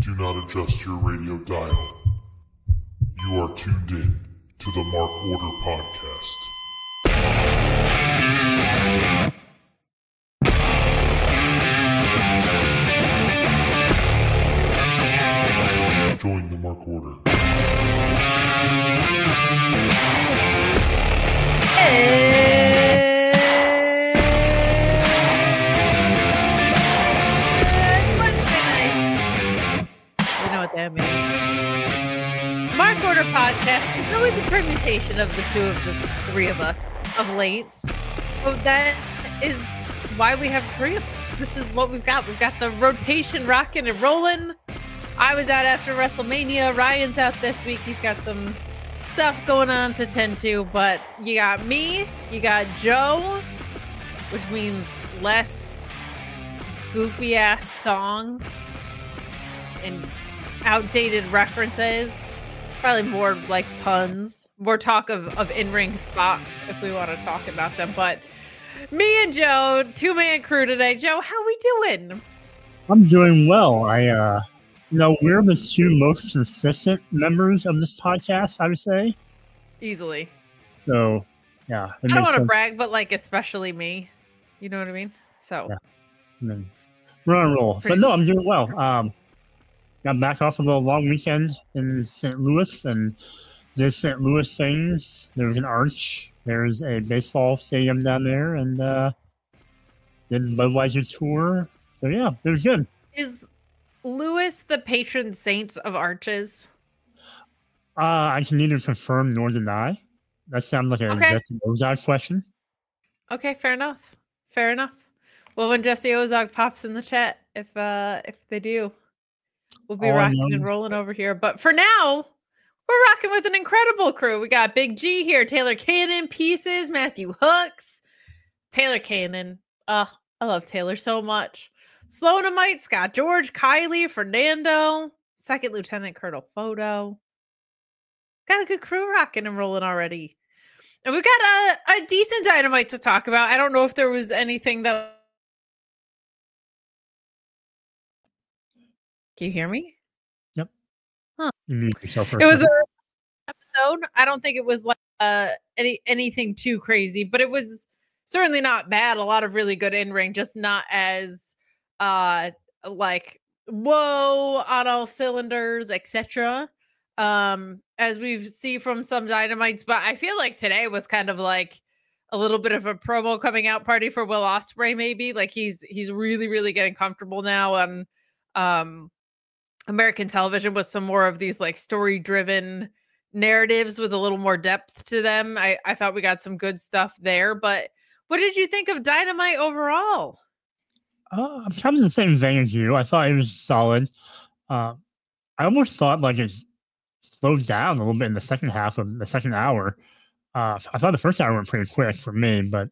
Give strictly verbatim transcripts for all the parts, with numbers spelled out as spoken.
Do not adjust your radio dial. You are tuned in to the Mark Order Podcast. Join the Mark Order. And Wednesday night. You know what that means. Mark Order Podcast is always a permutation of the two of the three of us of late. So that is why we have three of us. This is what we've got. We've got the rotation rocking and rolling. I was out after WrestleMania. Ryan's out this week. He's got some stuff going on to tend to, but you got me, you got Joe, which means less goofy ass songs and outdated references, probably more like puns, more talk of, of in-ring spots if we want to talk about them. But me and Joe, two-man crew today. Joe, how we doing? I'm doing well. I, uh, you know, we're the two most consistent members of this podcast, I would say. Easily. So, yeah. I don't want to brag, but like, especially me. You know what I mean? So. Yeah. I mean, we're on a roll. So, no, I'm doing well. Um, got back off a little long weekend in Saint Louis and did Saint Louis things. There's an arch. There's a baseball stadium down there, and uh, did the Budweiser tour. So, yeah, it was good. Is Louis the patron saint of arches? Uh, I can neither confirm nor deny. That sounds like a Okay. Jesse Ozog question. Okay, fair enough. Fair enough. Well, when Jesse Ozog pops in the chat, if uh if they do, we'll be All I rocking know- and rolling over here. But for now, we're rocking with an incredible crew. We got Big G here, Taylor Cannon, Pieces, Matthew Hooks, Taylor Cannon. Uh, I love Taylor so much. Sloanamite, Scott George, Kylie, Fernando, Second Lieutenant Colonel Photo. Got a good crew rocking and rolling already. And we've got a, a decent Dynamite to talk about. I don't know if there was anything that... Can you hear me? Yep. Huh. You mute yourself for a It was second. an episode. I don't think it was like uh, any anything too crazy, but it was certainly not bad. A lot of really good in-ring, just not as uh like whoa on all cylinders, et cetera. Um, as we see from some Dynamites, but I feel like today was kind of like a little bit of a promo coming out party for Will Ospreay. Maybe like he's he's really really getting comfortable now on um American television with some more of these like story driven narratives with a little more depth to them. I I thought we got some good stuff there. But what did you think of Dynamite overall? Uh, I'm kind of in the same vein as you. I thought it was solid. Uh, I almost thought like it slowed down a little bit in the second half of the second hour. Uh, I thought the first hour went pretty quick for me, but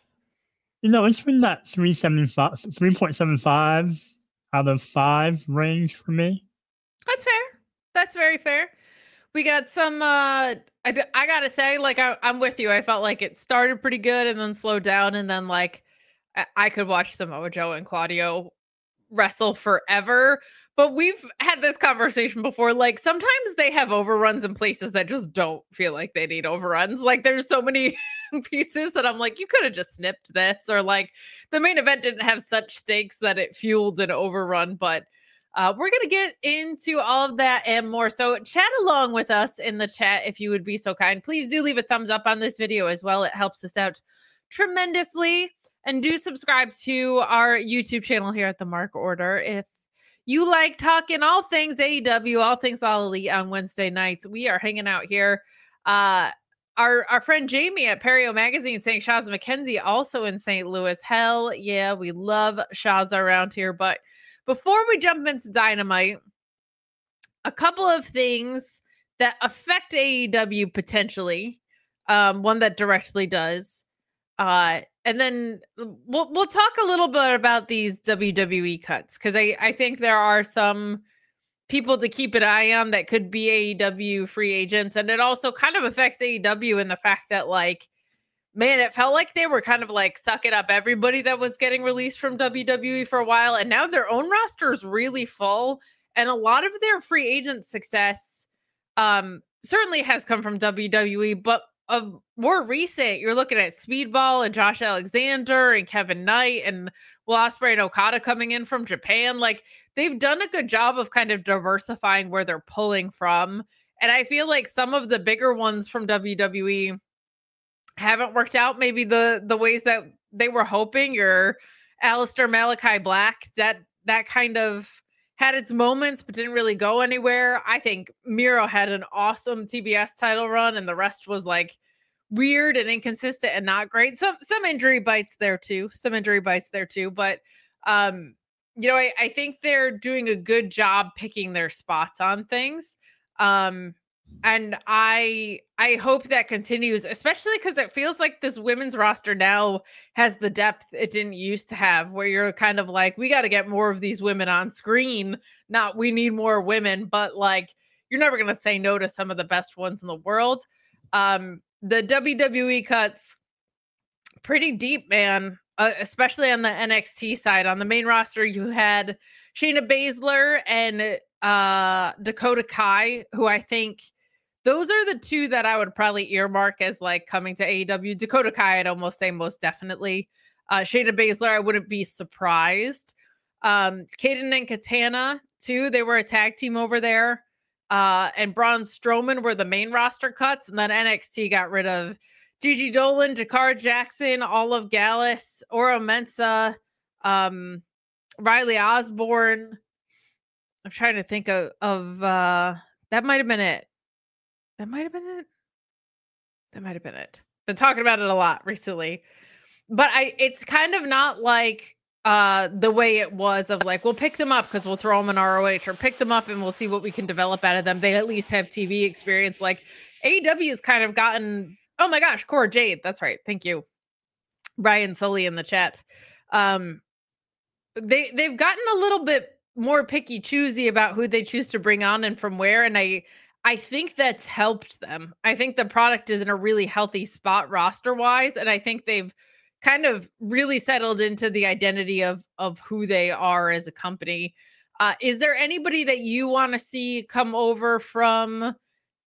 you know, it's been that three point seven five out of five range for me. That's fair. That's very fair. We got some, uh, I, d- I gotta say, like, I, I'm with you. I felt like it started pretty good and then slowed down. And then, like, I, I could watch Samoa Joe and Claudio wrestle forever. But we've had this conversation before. Like, sometimes they have overruns in places that just don't feel like they need overruns. Like, there's so many pieces that I'm like, you could have just snipped this. Or, like, the main event didn't have such stakes that it fueled an overrun. But Uh, we're going to get into all of that and more. So chat along with us in the chat if you would be so kind. Please do leave a thumbs up on this video as well. It helps us out tremendously. And do subscribe to our YouTube channel here at the Mark Order. If you like talking all things A E W, all things All Elite on Wednesday nights, we are hanging out here. Uh, our, our friend Jamie at Perio Magazine saying Shaza McKenzie also in Saint Louis. Hell yeah, we love Shaza around here. But before we jump into Dynamite, a couple of things that affect A E W potentially. Um, one that directly does. Uh, and then we'll we'll talk a little bit about these W W E cuts because I, I think there are some people to keep an eye on that could be A E W free agents. And it also kind of affects A E W in the fact that, like, man, it felt like they were kind of like sucking up everybody that was getting released from W W E for a while. And now their own roster is really full. And a lot of their free agent success um, certainly has come from W W E, but of more recent, you're looking at Speedball and Josh Alexander and Kevin Knight and Will Ospreay and Okada coming in from Japan. Like, they've done a good job of kind of diversifying where they're pulling from. And I feel like some of the bigger ones from W W E haven't worked out maybe the the ways that they were hoping. Your Alistair Malachi Black, that that kind of had its moments but didn't really go anywhere. I think Miro had an awesome T B S title run, and the rest was like weird and inconsistent and not great. Some some injury bites there too. Some injury bites there too. But um, you know, I, I think they're doing a good job picking their spots on things. Um, and I I hope that continues, especially because it feels like this women's roster now has the depth it didn't used to have, where you're kind of like, we got to get more of these women on screen, not we need more women, but like, you're never going to say no to some of the best ones in the world. Um, the W W E cuts pretty deep, man, uh, especially on the N X T side. On the main roster, you had Shayna Baszler and uh, Dakota Kai, who I think those are the two that I would probably earmark as like coming to A E W. Dakota Kai, I'd almost say most definitely. Uh, Shayna Baszler, I wouldn't be surprised. Um, Kaden and Katana, too. They were a tag team over there. Uh, and Braun Strowman were the main roster cuts. And then N X T got rid of Gigi Dolan, Jakar Jackson, Olive Gallus, Oro Mensah, um, Riley Osborne. I'm trying to think of, of uh, that might have been it. That might have been it. That might have been it. Been talking about it a lot recently. But I it's kind of not like uh, the way it was of like, we'll pick them up because we'll throw them in R O H, or pick them up and we'll see what we can develop out of them. They at least have T V experience. Like A E W has kind of gotten, oh my gosh, Cora Jade. That's right. Thank you. Ryan Sully in the chat. Um, they, they've gotten a little bit more picky choosy about who they choose to bring on and from where. And I, I think that's helped them. I think the product is in a really healthy spot roster wise. And I think they've kind of really settled into the identity of, of who they are as a company. Uh, is there anybody that you want to see come over from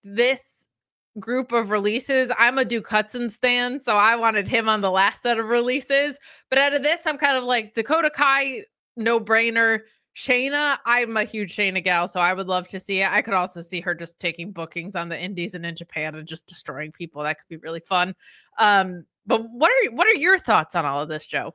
this group of releases? I'm a Duke Hudson stan, so I wanted him on the last set of releases. But out of this, I'm kind of like Dakota Kai, no brainer. Shayna, I'm a huge Shayna gal, so I would love to see it. I could also see her just taking bookings on the indies and in Japan and just destroying people. That could be really fun. Um, but what are what are your thoughts on all of this, Joe?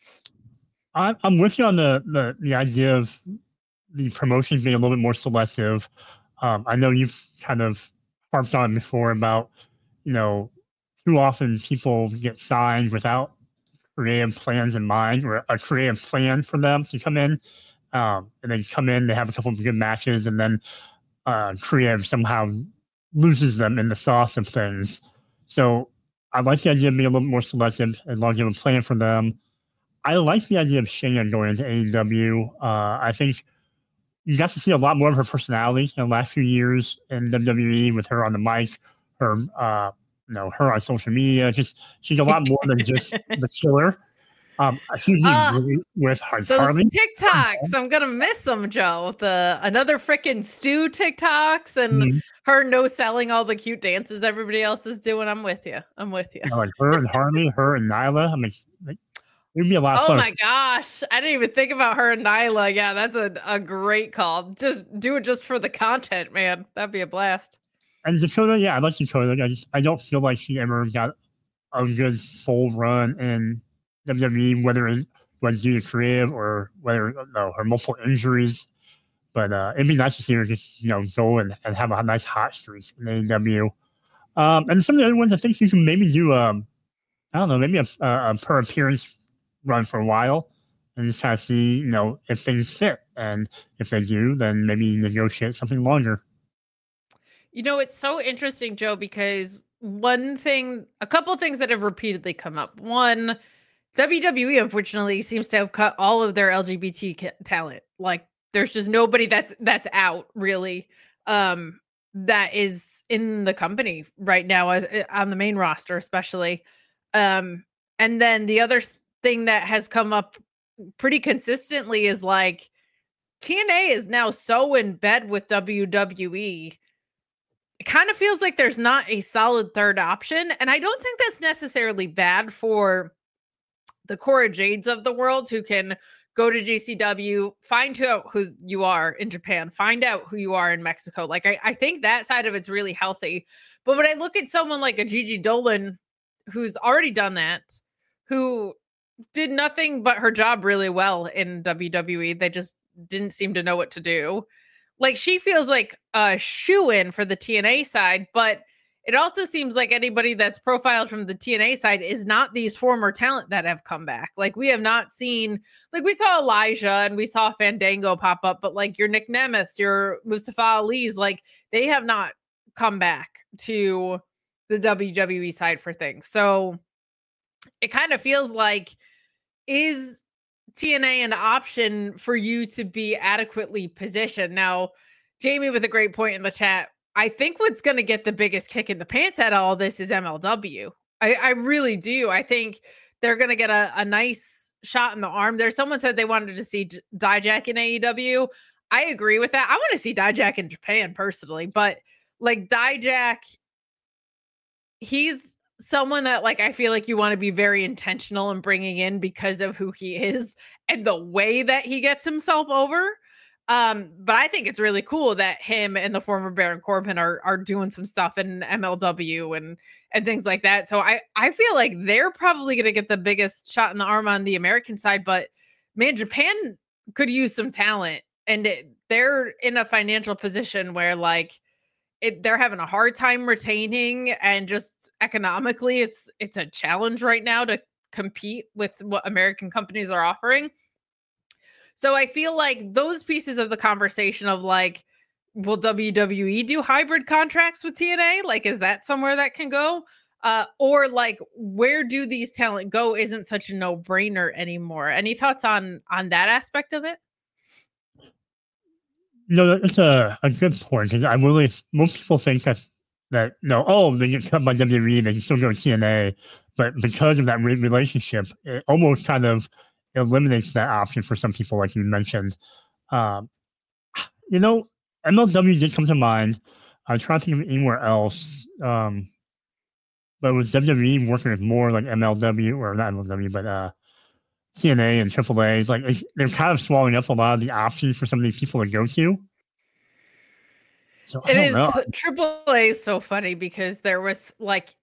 I'm I'm with you on the the, the idea of the promotions being a little bit more selective. Um, I know you've kind of harped on before about, you know, too often people get signed without creative plans in mind, or a creative plan for them to come in. Um, and then come in, they have a couple of good matches, and then uh, creative somehow loses them in the sauce of things. So I like the idea of being a little more selective as long as you have a plan for them. I like the idea of Shayna going into A E W. Uh, I think you got to see a lot more of her personality in the last few years in W W E with her on the mic, her, uh, you know, her on social media. Just she's a lot more than just the killer. Um, she's uh, really with her those Harley. TikToks. I'm gonna miss them, Joe. The another freaking Stu TikToks and mm-hmm. her no selling all the cute dances everybody else is doing. I'm with you. I'm with you. you know, like her and Harley, her and Nyla. I mean, like, it'd be a lot of oh fun. my gosh, I didn't even think about her and Nyla. Yeah, that's a, a great call. Just do it just for the content, man. That'd be a blast. And Dakota, yeah, I like Dakota. I just I don't feel like she ever got a good full run in W W E, whether it was due to creative or whether no, her multiple injuries. But uh, it'd be nice to see her just, you know, go and, and have a nice hot streak in A E W. Um, and some of the other ones, I think she can maybe do, um, I don't know, maybe a, a, a per appearance run for a while and just kind of see, you know, if things fit. And if they do, then maybe negotiate something longer. You know, it's so interesting, Joe, because one thing, a couple of things that have repeatedly come up. One, W W E, unfortunately, seems to have cut all of their L G B T talent. Like, there's just nobody that's that's out, really, um, that is in the company right now, as, on the main roster, especially. Um, and then the other thing that has come up pretty consistently is, like, T N A is now so in bed with W W E. It kind of feels like there's not a solid third option. And I don't think that's necessarily bad for the Cora Jades of the world who can go to G C W, find out who you are in Japan, find out who you are in Mexico. Like, I, I think that side of it's really healthy. But when I look at someone like a Gigi Dolan, who's already done that, who did nothing but her job really well in W W E, they just didn't seem to know what to do. Like, she feels like a shoo-in for the T N A side, but it also seems like anybody that's profiled from the T N A side is not these former talent that have come back. Like, we have not seen, like, we saw Elijah and we saw Fandango pop up, but like your Nick Nemeth's, your Mustafa Ali's, like, they have not come back to the W W E side for things. So it kind of feels like, is T N A an option for you to be adequately positioned? Now, Jamie with a great point in the chat. I think what's going to get the biggest kick in the pants out of all this is M L W. I, I really do. I think they're going to get a, a nice shot in the arm. There's someone said they wanted to see Dijak in A E W. I agree with that. I want to see Dijak in Japan personally, but like Dijak, he's someone that like I feel like you want to be very intentional in bringing in because of who he is and the way that he gets himself over. Um, but I think it's really cool that him and the former Baron Corbin are are doing some stuff in M L W and and things like that. So I I feel like they're probably going to get the biggest shot in the arm on the American side. But man, Japan could use some talent, and it, they're in a financial position where like it they're having a hard time retaining, and just economically, it's it's a challenge right now to compete with what American companies are offering. So I feel like those pieces of the conversation of like, will W W E do hybrid contracts with T N A? Like, is that somewhere that can go? Uh, or like, where do these talent go isn't such a no-brainer anymore. Any thoughts on on that aspect of it? No, it's a, a good point. I really, most people think that, that no, oh, they get cut by W W E, they can still go to T N A. But because of that re- relationship, it almost kind of eliminates that option for some people, like you mentioned. Um, you know, M L W did come to mind. I'm trying to think of anywhere else. Um, but with W W E working with more like M L W, or not M L W, but uh, T N A and triple A, like it's, they're kind of swallowing up a lot of the options for some of these people to go to. So I it don't is know. triple A is so funny because there was like,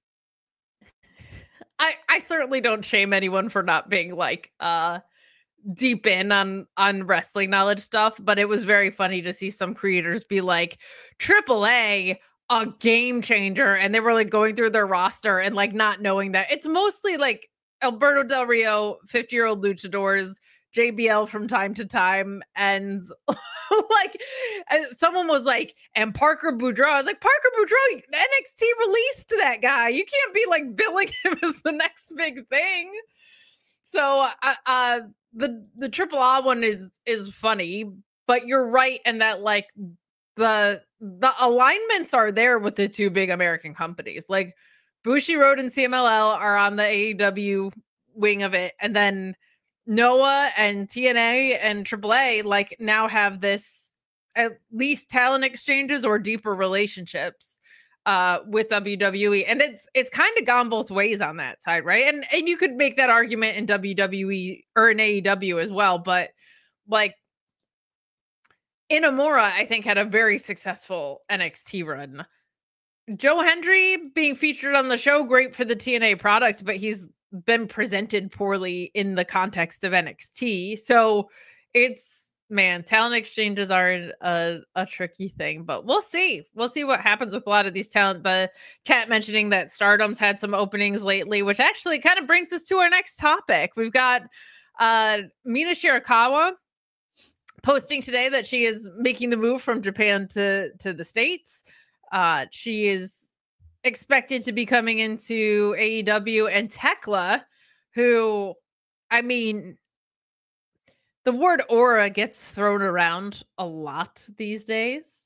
I, I certainly don't shame anyone for not being like uh deep in on on wrestling knowledge stuff, but it was very funny to see some creators be like triple A a game changer, and they were like going through their roster and like not knowing that it's mostly like Alberto Del Rio, fifty year old luchadors, J B L from time to time, and like someone was like, and Parker Boudreaux. I was like, Parker Boudreaux, N X T released that guy. You can't be like billing him as the next big thing. So uh, uh the the triple A one is is funny, but you're right in that like the the alignments are there with the two big American companies. Like Bushiroad and C M L L are on the A E W wing of it, and then Noah and T N A and triple A like now have this at least talent exchanges or deeper relationships uh with W W E, and it's it's kind of gone both ways on that side, right? And and you could make that argument in W W E or in A E W as well, but like Inamura, I think, had a very successful N X T run. Joe Hendry being featured on the show, great for the T N A product, but he's been presented poorly in the context of N X T. So it's, man, talent exchanges are a, a tricky thing, but we'll see. We'll see what happens with a lot of these talent. The chat mentioning that Stardom's had some openings lately, which actually kind of brings us to our next topic. We've got uh, Mina Shirakawa posting today that she is making the move from Japan to, to the States. Uh, she is expected to be coming into A E W, and Tekla, who, I mean, the word aura gets thrown around a lot these days.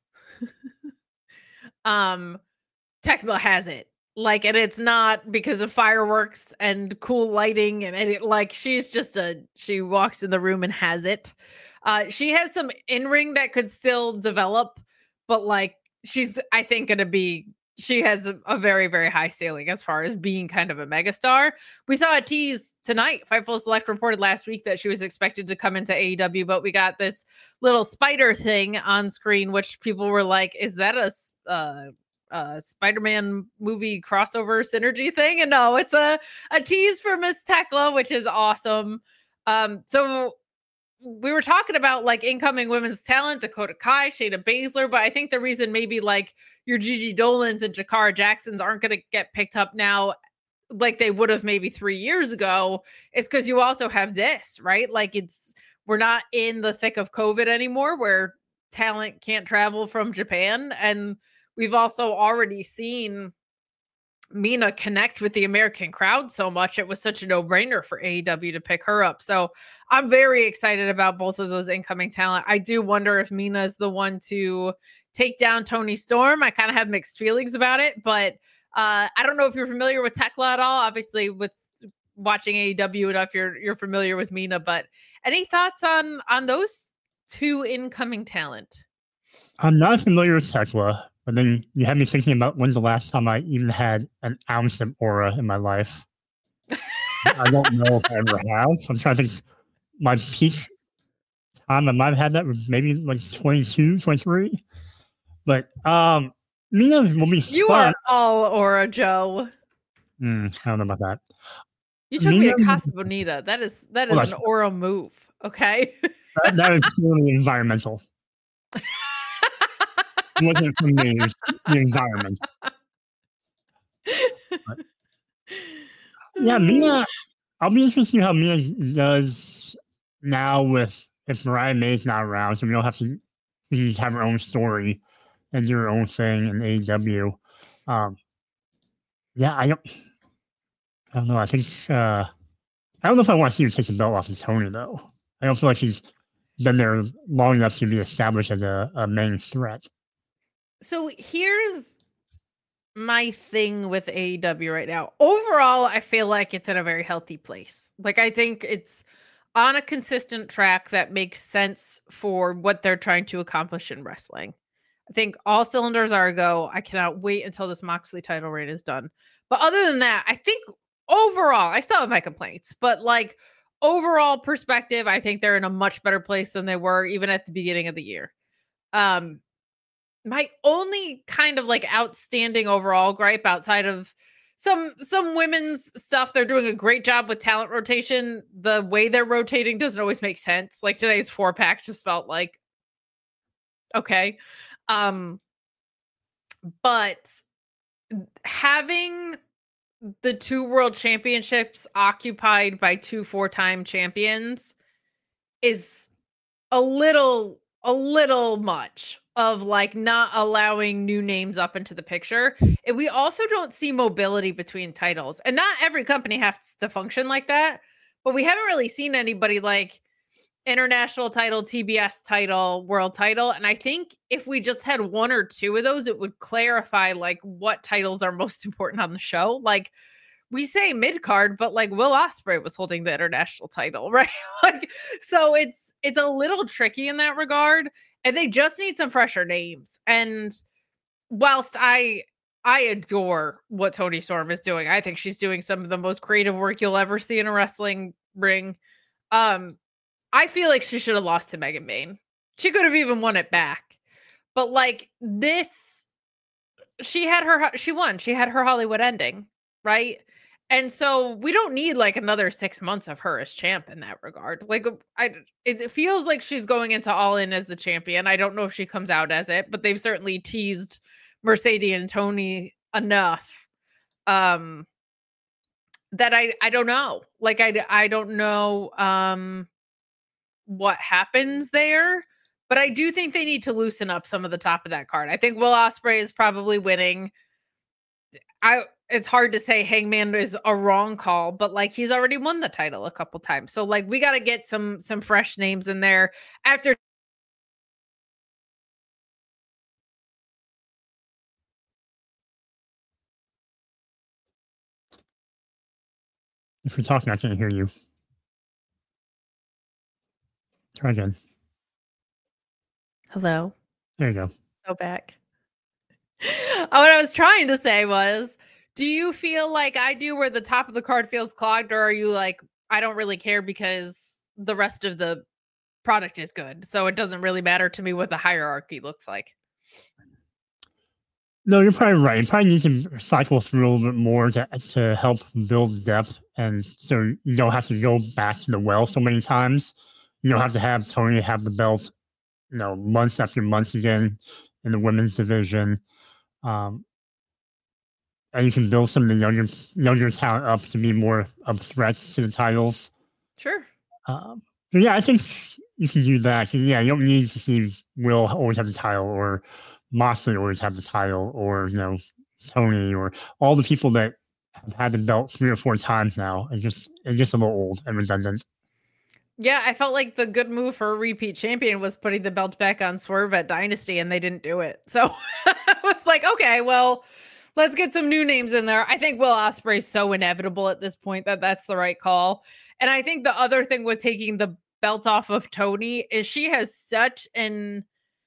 um, Tekla has it. Like, and it's not because of fireworks and cool lighting, and it, like, she's just a, she walks in the room and has it. Uh, she has some in ring that could still develop, but like she's, I think, going to be. She has a, a very, very high ceiling as far as being kind of a megastar. We saw a tease tonight. Fightful Select reported last week that she was expected to come into A E W, but we got this little spider thing on screen, which people were like, "Is that a uh, uh, Spider-Man movie crossover synergy thing?" And no, it's a a tease for Miss Tekla, which is awesome. Um, so we were talking about like incoming women's talent, Dakota Kai, Shayna Baszler, but I think the reason maybe like your Gigi Dolans and Jakara Jacksons aren't going to get picked up now like they would have maybe three years ago is because you also have this, right? Like it's, we're not in the thick of COVID anymore where talent can't travel from Japan. And we've also already seen Mina connect with the American crowd so much. It was such a no-brainer for A E W to pick her up. So I'm very excited about both of those incoming talent. I do wonder if Mina is the one to take down Toni Storm. I kind of have mixed feelings about it, but uh, I don't know if you're familiar with Tekla at all. Obviously, with watching A E W enough, you're you're familiar with Mina. But any thoughts on on those two incoming talent? I'm not familiar with Tekla. But then you had me thinking about when's the last time I even had an ounce of aura in my life. I don't know if I ever have. I'm trying to think. My peak time I might have had that was maybe like twenty-two, twenty-three. But um, Mina will be You fun. are all aura, Joe. Mm, I don't know about that. You took Mina, me to Casa Bonita. That is that is well, an aura move. Okay. that, that is really environmental. It wasn't from me, it was the environment. But, yeah, Mina, I'll be interested to see how Mina does now with if Mariah May's not around, so we don't have to we have her own story and do her own thing in A E W. Um, yeah, I don't, I don't know. I think uh, I don't know if I want to see her take the belt off of Tony though. I don't feel like she's been there long enough to be established as a, a main threat. So here's my thing with A E W right now. Overall, I feel like it's in a very healthy place. Like I think it's on a consistent track that makes sense for what they're trying to accomplish in wrestling. I think all cylinders are a go. I cannot wait until this Moxley title reign is done. But other than that, I think overall, I still have my complaints, but like overall perspective, I think they're in a much better place than they were even at the beginning of the year. Um, my only kind of like outstanding overall gripe outside of some some women's stuff, they're doing a great job with talent rotation. The way they're rotating doesn't always make sense. Like today's four pack just felt like okay. Um, but having the two world championships occupied by two four-time champions is a little a little much of like not allowing new names up into the picture. And we also don't see mobility between titles. And not every company has to function like that, but we haven't really seen anybody like international title, T B S title, world title. And I think if we just had one or two of those, it would clarify like what titles are most important on the show. Like we say mid card, but like Will Ospreay was holding the international title, right? Like, so it's it's a little tricky in that regard, and they just need some fresher names. And whilst I I adore what Toni Storm is doing, I think she's doing some of the most creative work you'll ever see in a wrestling ring. Um, I feel like she should have lost to Megan Bayne. She could have even won it back, but like this, she had her she won. She had her Hollywood ending, right? And so we don't need like another six months of her as champ in that regard. Like I, it feels like she's going into All In as the champion. I don't know if she comes out as it, but they've certainly teased Mercedes and Tony enough um, that I, I don't know. Like I, I don't know um, what happens there, but I do think they need to loosen up some of the top of that card. I think Will Ospreay is probably winning. I. It's hard to say Hangman is a wrong call, but like he's already won the title a couple times. So like we got to get some some fresh names in there after. If you're talking, I can't hear you. Try again. Hello. There you go. So back. What I was trying to say was, do you feel like I do where the top of the card feels clogged, or are you like, I don't really care because the rest of the product is good, so it doesn't really matter to me what the hierarchy looks like? No, you're probably right. You probably need to cycle through a little bit more to to help build depth, and so you don't have to go back to the well so many times. You don't have to have Toni have the belt, you know, months after months again in the women's division. Um, and you can build some of the younger younger talent up to be more of threats to the titles. Sure. Um, but yeah, I think you can do that. Yeah, you don't need to see Will always have the title, or Moxley always have the title, or, you know, Toni, or all the people that have had the belt three or four times now. It's just it's just a little old and redundant. Yeah, I felt like the good move for a repeat champion was putting the belt back on Swerve at Dynasty, and they didn't do it. So I was like, okay, well, let's get some new names in there. I think Will Ospreay is so inevitable at this point that that's the right call. And I think the other thing with taking the belt off of Toni is she has such an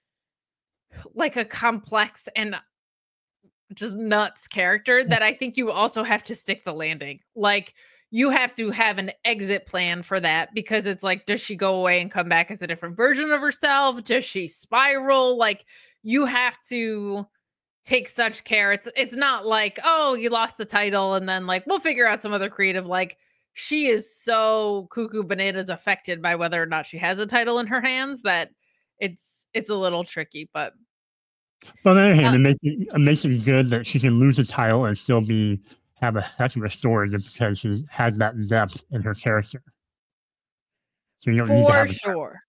like a complex and just nuts character that I think you also have to stick the landing. Like, you have to have an exit plan for that, because it's like, does she go away and come back as a different version of herself? Does she spiral? Like, you have to take such care. It's it's not like, oh, you lost the title and then like, we'll figure out some other creative. Like, she is so cuckoo bananas affected by whether or not she has a title in her hands that it's it's a little tricky. But But on the other hand, uh, it makes it, it makes it good that she can lose the title and still be have a heck of a story, just because she's had that depth in her character. So you don't need to for have a sure.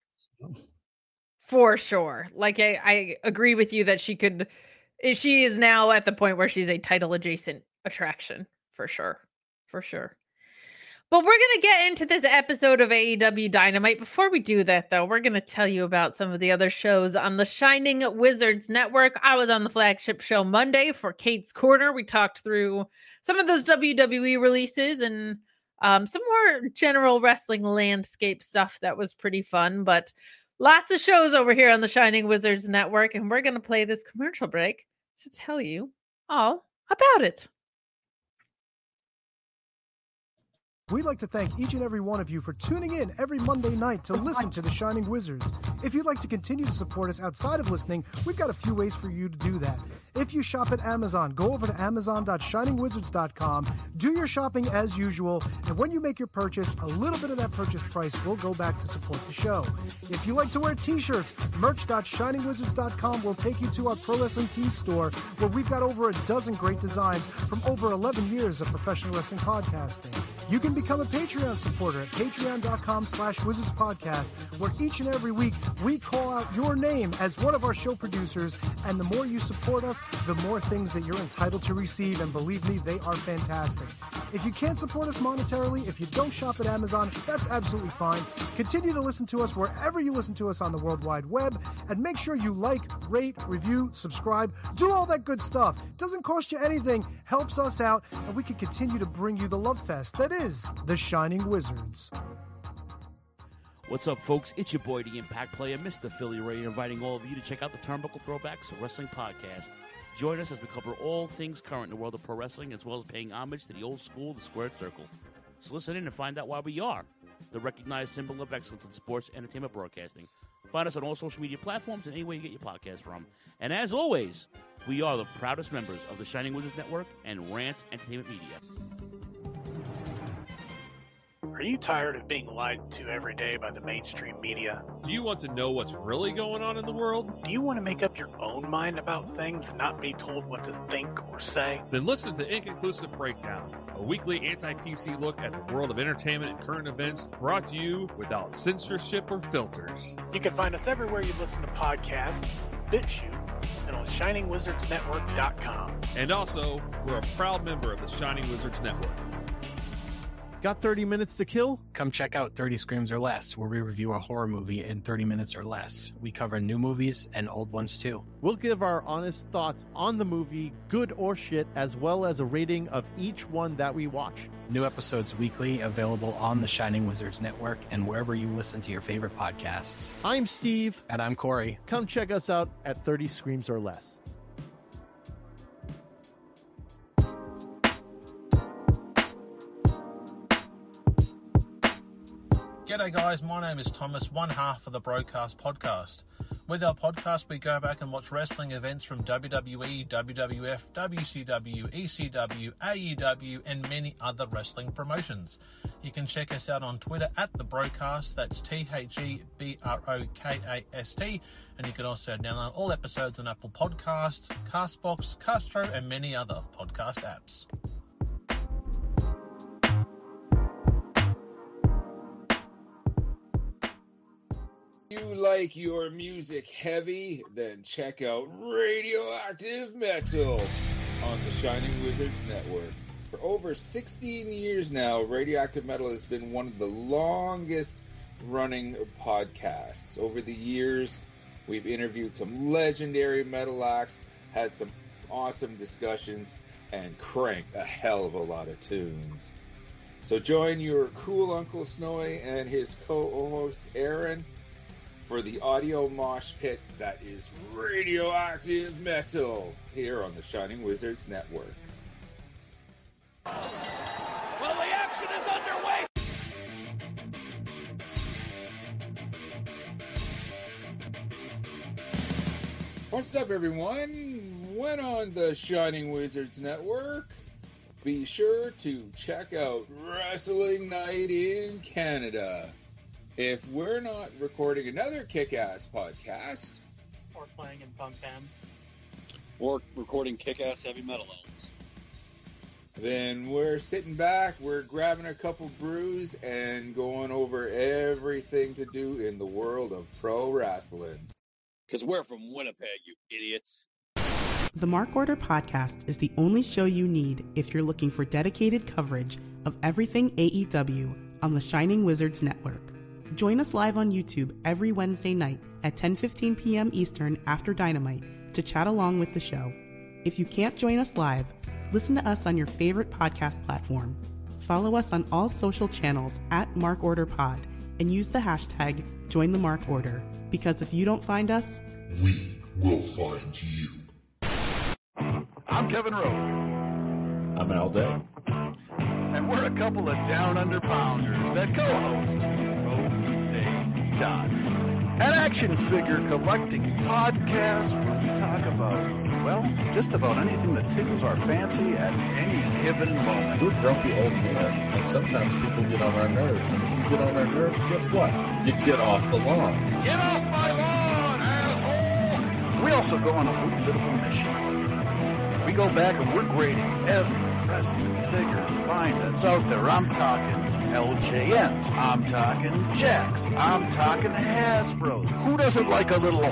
For sure. Like, I, I agree with you that she could, she is now at the point where she's a title adjacent attraction, for sure. For sure. But we're going to get into this episode of A E W Dynamite. Before we do that, though, we're going to tell you about some of the other shows on the Shining Wizards Network. I was on the flagship show Monday for Kate's Corner. We talked through some of those W W E releases and um, some more general wrestling landscape stuff that was pretty fun. But lots of shows over here on the Shining Wizards Network, and we're going to play this commercial break to tell you all about it. We'd like to thank each and every one of you for tuning in every Monday night to listen to The Shining Wizards. If you'd like to continue to support us outside of listening, we've got a few ways for you to do that. If you shop at Amazon, go over to amazon dot shining wizards dot com, do your shopping as usual, and when you make your purchase, a little bit of that purchase price will go back to support the show. If you like to wear t-shirts, merch dot shining wizards dot com will take you to our Pro Wrestling Tees store, where we've got over a dozen great designs from over eleven years of professional wrestling podcasting. You can become a Patreon supporter at patreon dot com slash wizards podcast, where each and every week we call out your name as one of our show producers, and the more you support us, the more things that you're entitled to receive, and believe me, they are fantastic. If you can't support us monetarily, if you don't shop at Amazon, that's absolutely fine. Continue to listen to us wherever you listen to us on the World Wide Web, and make sure you like, rate, review, subscribe, do all that good stuff. Doesn't cost you anything, helps us out, and we can continue to bring you the love fest that is The Shining Wizards. What's up, folks? It's your boy, the Impact Player, Mister Philly Ray, inviting all of you to check out the Turnbuckle Throwbacks Wrestling Podcast. Join us as we cover all things current in the world of pro wrestling, as well as paying homage to the old school, the Squared Circle. So listen in and find out why we are the recognized symbol of excellence in sports entertainment broadcasting. Find us on all social media platforms and anywhere you get your podcast from. And as always, we are the proudest members of the Shining Wizards Network and Rant Entertainment Media. Are you tired of being lied to every day by the mainstream media? Do you want to know what's really going on in the world? Do you want to make up your own mind about things and not be told what to think or say? Then listen to Inconclusive Breakdown, a weekly anti-P C look at the world of entertainment and current events, brought to you without censorship or filters. You can find us everywhere you listen to podcasts, BitChute, and on shining wizards network dot com. And also, we're a proud member of the Shining Wizards Network. Got thirty minutes to kill? Come check out thirty Screams or Less, where we review a horror movie in thirty minutes or less. We cover new movies and old ones too. We'll give our honest thoughts on the movie, good or shit, as well as a rating of each one that we watch. New episodes weekly, available on the Shining Wizards Network and wherever you listen to your favorite podcasts. I'm Steve. And I'm Corey. Come check us out at thirty Screams or Less. G'day guys, my name is Thomas, one half of the Broadcast Podcast. With our podcast, we go back and watch wrestling events from W W E, W W F, W C W, E C W, A E W, and many other wrestling promotions. You can check us out on Twitter at The Broadcast, that's T H E B R O K A S T, and you can also download all episodes on Apple Podcast, Castbox, Castro, and many other podcast apps. You like your music heavy? Then check out Radioactive Metal on the Shining Wizards Network. For over sixteen years now, Radioactive Metal has been one of the longest running podcasts. Over the years, we've interviewed some legendary metal acts, had some awesome discussions, and cranked a hell of a lot of tunes. So join your cool Uncle Snowy and his co-host Aaron for the audio mosh pit that is Radioactive Metal here on the Shining Wizards Network. Well, the action is underway! What's up, everyone? When on the Shining Wizards Network, be sure to check out Wrestling Night in Canada. If we're not recording another kick-ass podcast, or playing in punk bands, or recording kick-ass heavy metal albums, then we're sitting back, we're grabbing a couple brews, and going over everything to do in the world of pro wrestling. Because we're from Winnipeg, you idiots. The Mark Order Podcast is the only show you need if you're looking for dedicated coverage of everything A E W on the Shining Wizards Network. Join us live on YouTube every Wednesday night at ten fifteen p.m. Eastern after Dynamite to chat along with the show. If you can't join us live, listen to us on your favorite podcast platform. Follow us on all social channels at Mark Order Pod and use the hashtag JoinTheMarkOrder, because if you don't find us, we will find you. I'm Kevin Rowe. I'm Al Day. And we're a couple of down under pounders that co-host Rogue Day Dots, an action figure collecting podcast where we talk about, well, just about anything that tickles our fancy at any given moment. We're grumpy old men, and sometimes people get on our nerves. And when you get on our nerves, guess what? You get off the lawn. Get off my lawn, asshole! We also go on a little bit of a mission. We go back and we're grading every wrestling figure line that's out there. I'm talking L J Ms. I'm talking Jacks. I'm talking Hasbros. Who doesn't like a little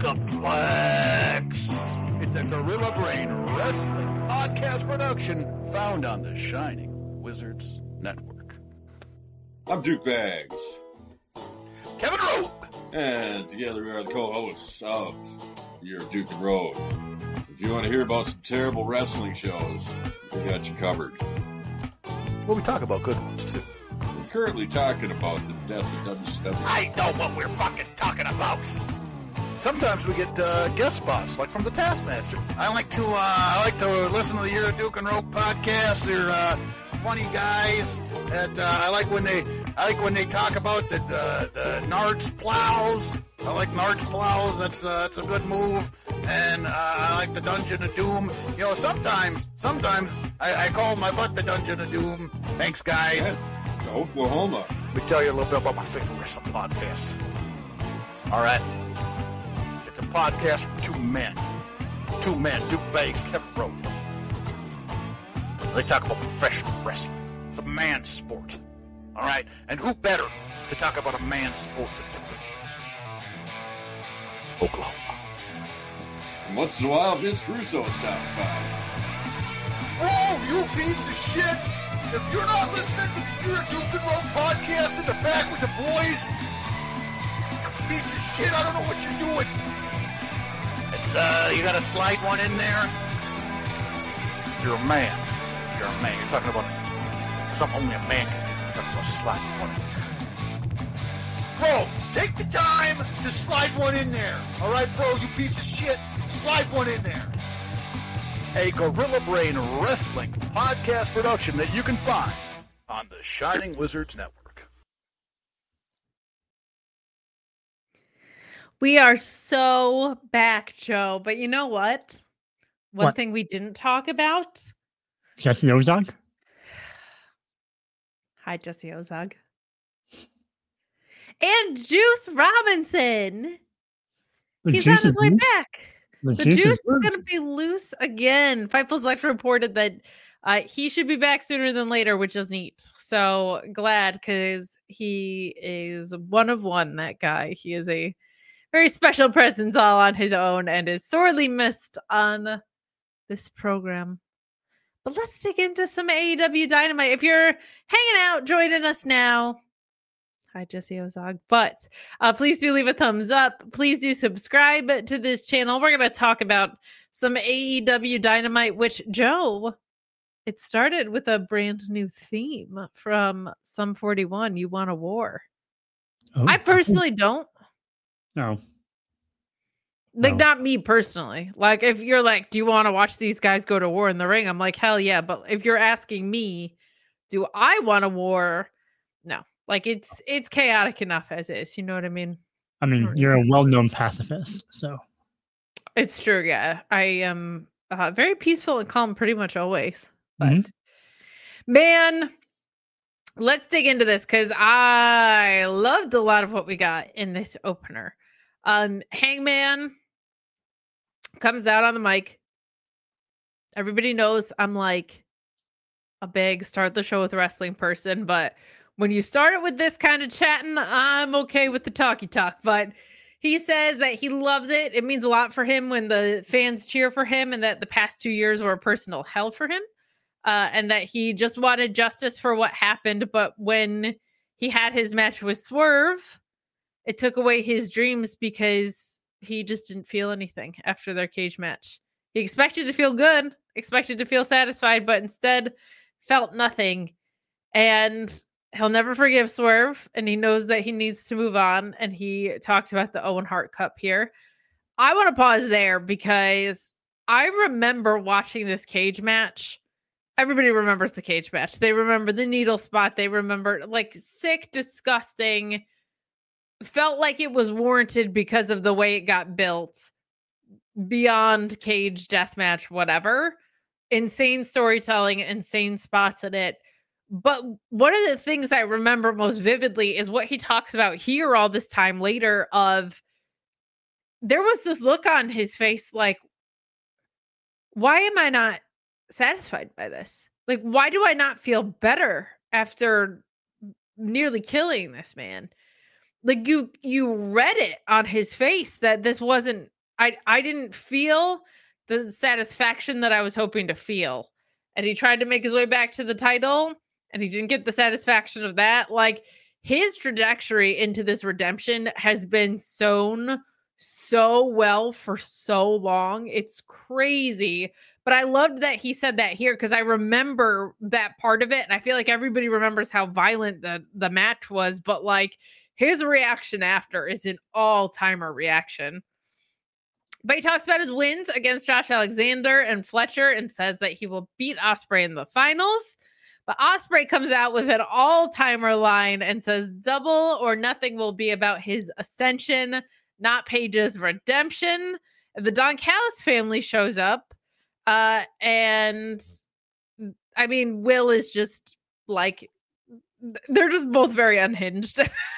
Hulkaplex? It's a Gorilla Brain Wrestling podcast production found on the Shining Wizards Network. I'm Duke Bags. Kevin Rowe. And together we are the co-hosts of Your Duke and Road. If you want to hear about some terrible wrestling shows, we got you covered. Well, we talk about good ones, too. We're currently talking about the death of W C W. I know what we're fucking talking about. Sometimes we get uh, guest spots, like from the Taskmaster. I like to uh, I like to listen to the Year of Duke and Rope podcast. They're uh, funny guys. That uh, I like when they I like when they talk about the the, the Nards plows. I like Nards plows. That's uh, that's a good move. And uh, I like the Dungeon of Doom. You know, sometimes sometimes I, I call my butt the Dungeon of Doom. Thanks, guys. Yeah. Oklahoma. Let me tell you a little bit about my favorite wrestling podcast. All right. It's a podcast for two men. Two men, Duke Bags, Kevin Rowe. They talk about professional wrestling. It's a man's sport. All right? And who better to talk about a man's sport than Duke Bags? Oklahoma. And once in a while, Vince Russo stops by. Oh, you piece of shit! If you're not listening to the You're a Duke and Rope podcast in the back with the boys, you piece of shit, I don't know what you're doing. It's, uh, you gotta slide one in there. If you're a man, if you're a man, you're talking about something only a man can do. You're talking about sliding one in there. Bro, take the time to slide one in there. All right, bro, you piece of shit, slide one in there. A Gorilla Brain Wrestling podcast production that you can find on the Shining Wizards Network. We are so back, Joe. But you know what? One What? thing we didn't talk about. Jesse Ozog? Hi, Jesse Ozog. And Juice Robinson. The He's juice on his is way loose? back. The The juice juice is is loose. going to be loose again. Fightful Select reported that uh, he should be back sooner than later, which is neat. So glad because he is one of one, that guy. He is a very special presence all on his own and is sorely missed on this program. But let's dig into some A E W Dynamite. If you're hanging out, joining us now, hi, Jesse Ozog. But uh, please do leave a thumbs up. Please do subscribe to this channel. We're going to talk about some A E W Dynamite, which, Joe, it started with a brand new theme from Sum forty-one, You Want a War. Oh. I personally don't. No. Like, No. not me personally. Like, if you're like, do you want to watch these guys go to war in the ring? I'm like, hell yeah. But if you're asking me, do I want a war? No. Like, it's it's chaotic enough as is. You know what I mean? I mean, you're a well-known pacifist, so. It's true, yeah. I am uh, very peaceful and calm pretty much always. But Mhm. man, let's dig into this because I loved a lot of what we got in this opener. Um, Hangman comes out on the mic. Everybody knows I'm like a big start the show with wrestling person, but when you start it with this kind of chatting, I'm okay with the talky talk. But he says that he loves it. It means a lot for him when the fans cheer for him, and that the past two years were a personal hell for him. Uh, and that he just wanted justice for what happened. But when he had his match with Swerve, it took away his dreams because he just didn't feel anything after their cage match. He expected to feel good, expected to feel satisfied, but instead felt nothing. And he'll never forgive Swerve, and he knows that he needs to move on. And he talks about the Owen Hart Cup here. I want to pause there because I remember watching this cage match. Everybody remembers the cage match. They remember the needle spot. They remember like sick, disgusting. Felt like it was warranted because of the way it got built. Beyond cage deathmatch, whatever. Insane storytelling, insane spots in it. But one of the things I remember most vividly is what he talks about here all this time later of there was this look on his face like, why am I not satisfied by this? Like, why do I not feel better after nearly killing this man? Like you you read it on his face that this wasn't I I didn't feel the satisfaction that I was hoping to feel. And he tried to make his way back to the title and he didn't get the satisfaction of that. Like his trajectory into this redemption has been sewn so well for so long. It's crazy. But I loved that he said that here because I remember that part of it. And I feel like everybody remembers how violent the, the match was. But like his reaction after is an all-timer reaction. But he talks about his wins against Josh Alexander and Fletcher and says that he will beat Ospreay in the finals. But Ospreay comes out with an all-timer line and says double or nothing will be about his ascension, not Paige's redemption. The Don Callis family shows up. Uh, and I mean, Will is just like, they're just both very unhinged.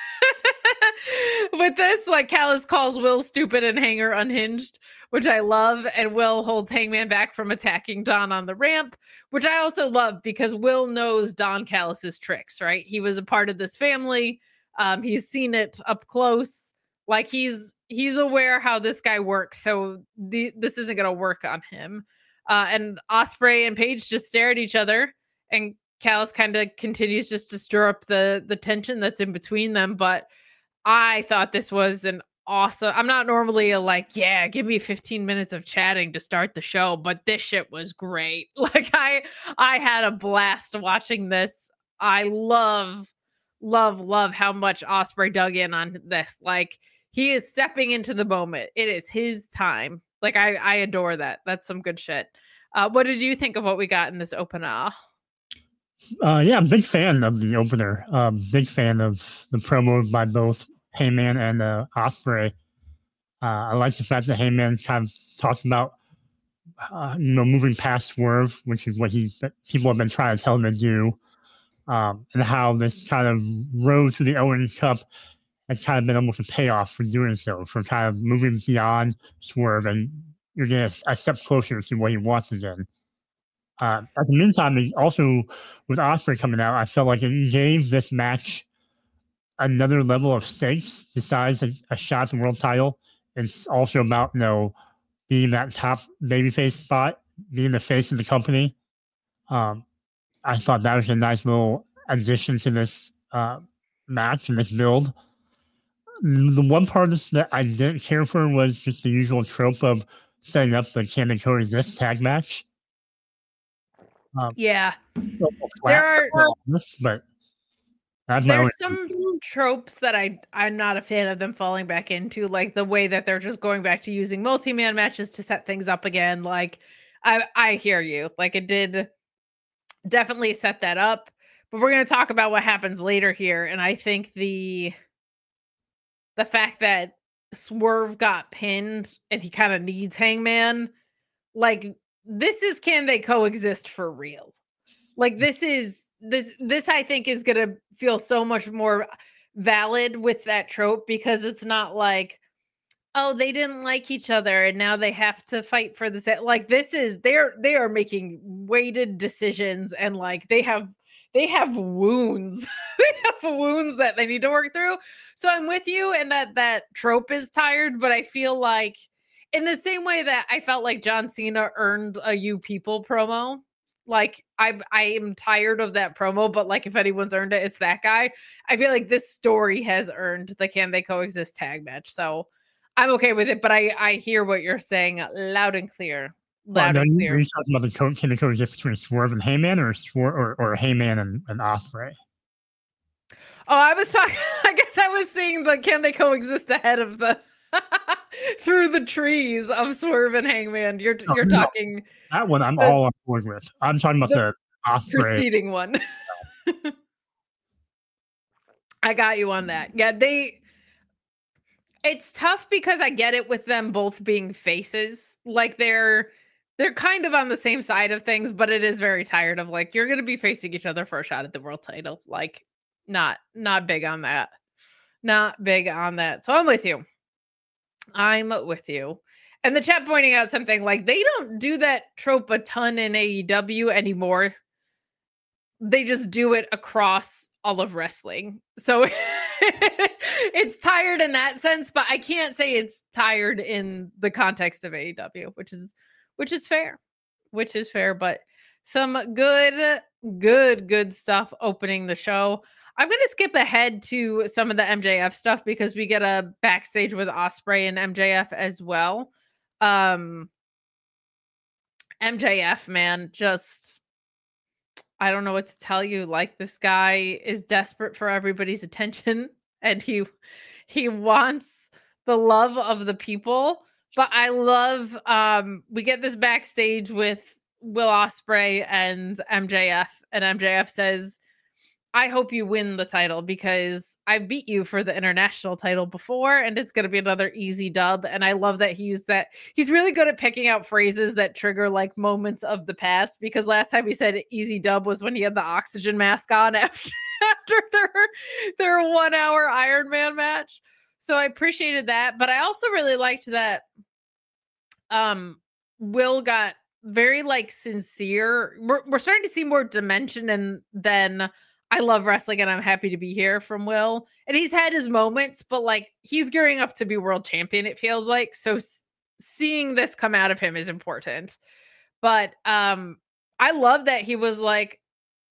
With this, like Callis calls Will stupid and Hanger unhinged, which I love. And Will holds Hangman back from attacking Don on the ramp, which I also love because Will knows Don Callis's tricks, right? He was a part of this family. Um, he's seen it up close. Like he's he's aware how this guy works. So the, this isn't going to work on him. Uh, and Ospreay and Paige just stare at each other. And Callis kind of continues just to stir up the the tension that's in between them. But I thought this was an awesome. I'm not normally a like, yeah, give me fifteen minutes of chatting to start the show, but this shit was great. Like I I had a blast watching this. I love, love, love how much Ospreay dug in on this. Like he is stepping into the moment. It is his time. Like I I adore that. That's some good shit. Uh, what did you think of what we got in this opener? Uh, yeah, I'm a big fan of the opener. Um, big fan of the promos by both Heyman and uh, Ospreay. Uh, I like the fact that Heyman kind of talked about, uh, you know, moving past Swerve, which is what he people have been trying to tell him to do, um, and how this kind of road to the Owen Cup has kind of been almost a payoff for doing so, for kind of moving beyond Swerve, and you're getting a, a step closer to what he wants again. Uh, at the meantime, also with Ospreay coming out, I felt like it gave this match another level of stakes besides a, a shot at the world title. It's also about, you know, being that top babyface spot, being the face of the company. Um, I thought that was a nice little addition to this uh, match and this build. The one part of this that I didn't care for was just the usual trope of setting up the Can They Coexist tag match. Um, yeah, there are. This, but that's my There's only- some tropes that I I'm not a fan of them falling back into, like the way that they're just going back to using multi-man matches to set things up again. Like I I hear you. Like it did definitely set that up, but we're going to talk about what happens later here, and I think the the fact that Swerve got pinned and he kind of needs Hangman, like this is Can They Coexist for real? Like this is this this I think is going to feel so much more valid with that trope, because it's not like, oh, they didn't like each other and now they have to fight for this. Like this is they're they are making weighted decisions, and like they have they have wounds. They have wounds that they need to work through. So I'm with you, and that that trope is tired, but I feel like in the same way that I felt like John Cena earned a You People promo. Like I I am tired of that promo, but like if anyone's earned it, it's that guy. I feel like this story has earned the Can They Coexist tag match. So I'm okay with it, but I I hear what you're saying loud and clear. Loud well, and you, clear. are you talking about the co- Can They Coexist between Swerve and Heyman, or Swerve or, or Heyman and, and Ospreay? Oh, I was talking. I guess I was seeing the Can They Coexist ahead of the through the trees of Swerve and Hangman. You're No, you're no. talking That one I'm the- all on board with. I'm talking about the the, Ospreay. preceding one. I got you on that. Yeah, they. It's tough because I get it with them both being faces. Like they're they're kind of on the same side of things, but it is very tired of like you're going to be facing each other for a shot at the world title. Like not not big on that. Not big on that. So I'm with you. I'm with you. And the chat pointing out something like they don't do that trope a ton in A E W anymore. They just do it across all of wrestling. So it's tired in that sense, but I can't say it's tired in the context of A E W, which is which is fair. Which is fair, but some good, good, good stuff opening the show. I'm going to skip ahead to some of the M J F stuff because we get a backstage with Ospreay and M J F as well. Um, M J F, man, just, I don't know what to tell you. Like this guy is desperate for everybody's attention, and he, he wants the love of the people. But I love, um, we get this backstage with Will Ospreay and M J F, and M J F says, I hope you win the title because I beat you for the international title before, and it's going to be another easy dub. And I love that he used that. He's really good at picking out phrases that trigger like moments of the past, because last time he said easy dub was when he had the oxygen mask on after, after their, their one hour Iron Man match. So I appreciated that. But I also really liked that um, Will got very like sincere. We're, we're starting to see more dimension and then I love wrestling and I'm happy to be here from Will. And he's had his moments, but like he's gearing up to be world champion, it feels like. So s- seeing this come out of him is important. But um I love that he was like,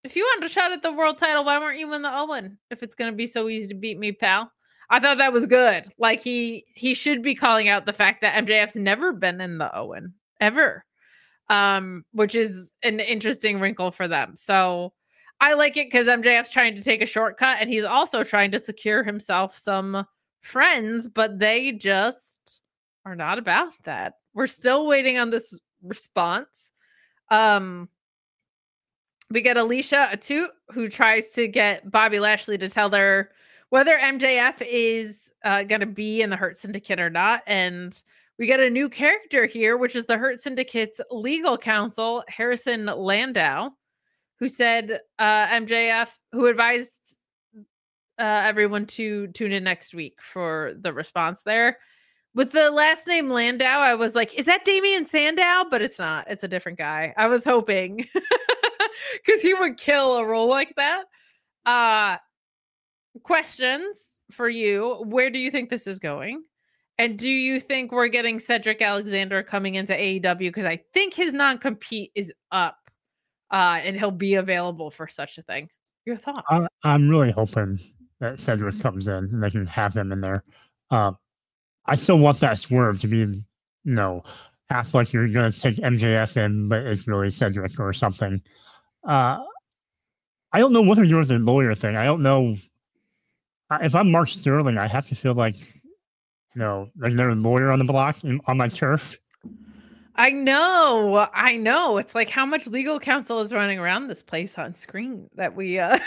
If you wanted a shot at the world title, why weren't you in the Owen? If it's going to be so easy to beat me, pal. I thought that was good. Like he he should be calling out the fact that M J F's never been in the Owen ever, um, which is an interesting wrinkle for them. So I like it because M J F's trying to take a shortcut, and he's also trying to secure himself some friends, but they just are not about that. We're still waiting on this response. Um, we get Alicia Atout, who tries to get Bobby Lashley to tell her whether M J F is uh, going to be in the Hurt Syndicate or not. And we get a new character here, which is the Hurt Syndicate's legal counsel, Harrison Landau, who said uh, M J F, who advised uh, everyone to tune in next week for the response there. With the last name Landau, I was like, is that Damian Sandow? But it's not. It's a different guy. I was hoping because he would kill a role like that. Uh, questions for you. Where do you think this is going? And do you think we're getting Cedric Alexander coming into A E W? Because I think his non-compete is up uh, and he'll be available for such a thing. Your thoughts? I, I'm really hoping that Cedric comes in and they can have him in there. Uh, I still want that swerve to be, you know, act like you're going to take M J F in, but it's really Cedric or something. Uh, I don't know what they're doing with the lawyer thing. I don't know. If I'm Mark Sterling, I have to feel like, you know, there's another lawyer on the block in, on my turf. I know. I know. It's like how much legal counsel is running around this place on screen that we, uh,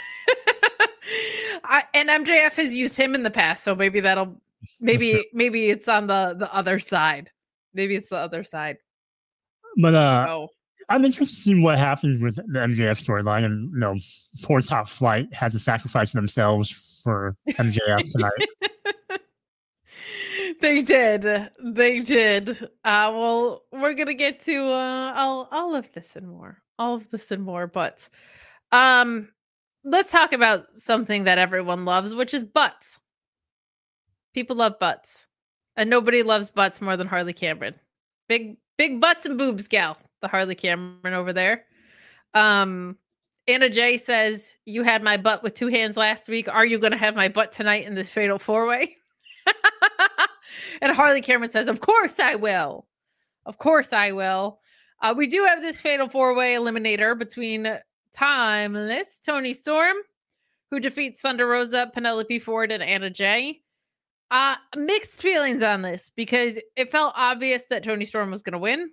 I, and M J F has used him in the past. So maybe that'll, maybe, maybe it's on the, the other side. Maybe it's the other side. But, uh, oh. I'm interested to see what happens with the M J F storyline. And, you know, poor Top Flight had to sacrifice themselves for M J F tonight. They did. They did. Uh, well, we're gonna get to uh, all all of this and more. All of this and more. But um, let's talk about something that everyone loves, which is butts. People love butts, and nobody loves butts more than Harley Cameron. Big big butts and boobs, gal. The Harley Cameron over there. Um, Anna Jay says, "You had my butt with two hands last week. Are you going to have my butt tonight in this fatal four way?" And Harley Cameron says, "Of course I will. Of course I will." Uh, we do have this fatal four-way eliminator between Timeless Toni Storm, who defeats Thunder Rosa, Penelope Ford, and Anna Jay. Uh, mixed feelings on this because it felt obvious that Toni Storm was going to win.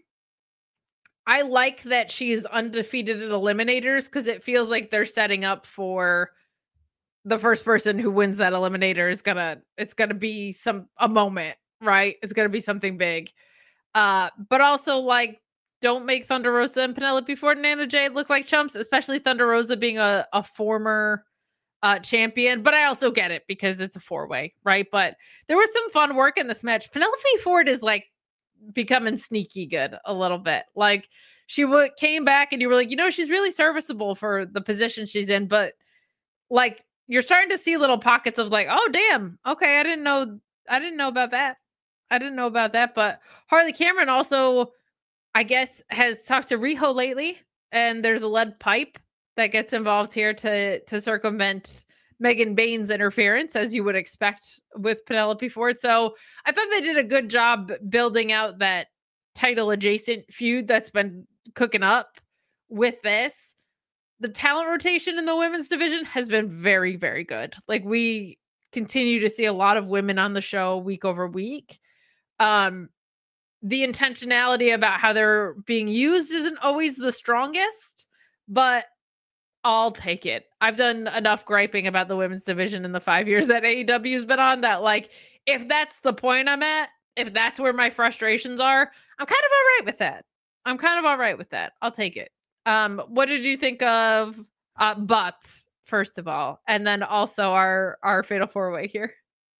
I like that she is undefeated at eliminators because it feels like they're setting up for the first person who wins that eliminator is gonna, it's gonna be some, a moment, right? It's gonna be something big. Uh, but also like, don't make Thunder Rosa and Penelope Ford and Anna Jay look like chumps, especially Thunder Rosa being a, a former uh, champion. But I also get it because it's a four way, right? But there was some fun work in this match. Penelope Ford is like becoming sneaky good a little bit. Like she w- came back and you were like, you know, she's really serviceable for the position she's in, but like, you're starting to see little pockets of like, oh, damn. Okay. I didn't know. I didn't know about that. I didn't know about that. But Harley Cameron also, I guess, has talked to Riho lately. And there's a lead pipe that gets involved here to, to circumvent Megan Bain's interference, as you would expect with Penelope Ford. So I thought they did a good job building out that title adjacent feud that's been cooking up with this. The talent rotation in the women's division has been very, very good. Like we continue to see a lot of women on the show week over week. Um, the intentionality about how they're being used isn't always the strongest, but I'll take it. I've done enough griping about the women's division in the five years that A E W has been on that, like, if that's the point I'm at, if that's where my frustrations are, I'm kind of all right with that. I'm kind of all right with that. I'll take it. Um, what did you think of uh, butts, first of all, and then also our our fatal four way here?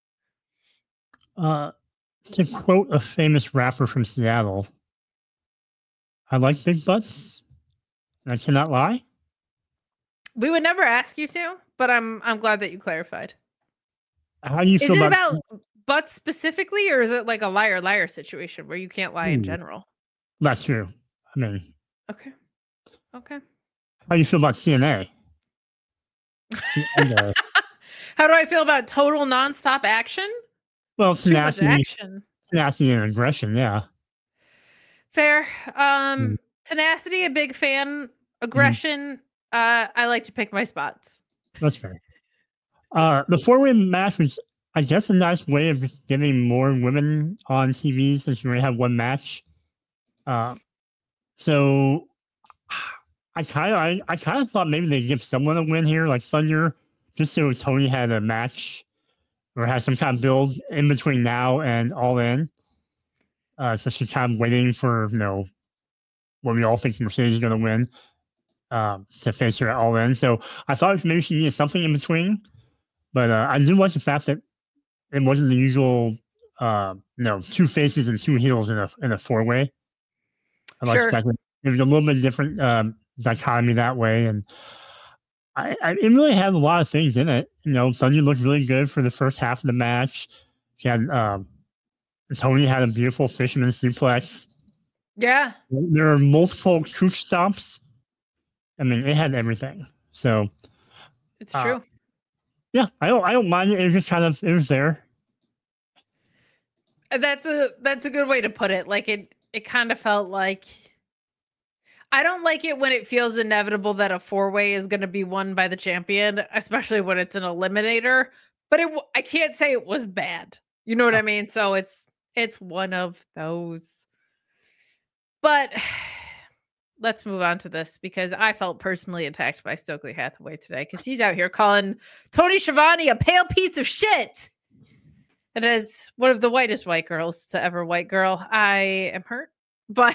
Uh, to quote a famous rapper from Seattle, I like big butts. I cannot lie. We would never ask you to, but I'm I'm glad that you clarified. How do you is feel it about, about butts specifically, or is it like a liar liar situation where you can't lie in general? That's true. I mean, okay. Okay. How do you feel about C N A? How do I feel about total nonstop action? Well, Too much tenacity, action. tenacity and aggression, yeah. Fair. Um, Mm. tenacity, a big fan. Aggression, uh, I like to pick my spots. That's fair. Uh, the four-way match was, I guess, a nice way of just getting more women on T V since we only have one match. Uh, so I kind of, I, I kind of thought maybe they'd give someone a win here, like Thunder, just so Tony had a match or had some kind of build in between now and All In. Uh, so she's kind of waiting for, you know, what we all think Mercedes is going to win um, to face her at All In. So I thought maybe she needed something in between. But uh, I do like the fact that it wasn't the usual, uh, you know, two faces and two heels in a in a four way. I like Sure. the fact that it was a little bit different um, dichotomy that way, and I, I it really had a lot of things in it. You know, Thunder looked really good for the first half of the match. She had um, Tony had a beautiful fisherman suplex. Yeah. There are multiple truth stomps. I mean, it had everything. So It's uh, true. Yeah, I don't. I don't mind it. It was just kind of. It was there. That's a that's a good way to put it. Like it it kind of felt like I don't like it when it feels inevitable that a four-way is going to be won by the champion, especially when it's an eliminator. But it w- I can't say it was bad. You know what I mean? So it's it's one of those. But let's move on to this because I felt personally attacked by Stokely Hathaway today because he's out here calling Tony Schiavone a pale piece of shit. And as one of the whitest white girls to ever white girl, I am hurt. But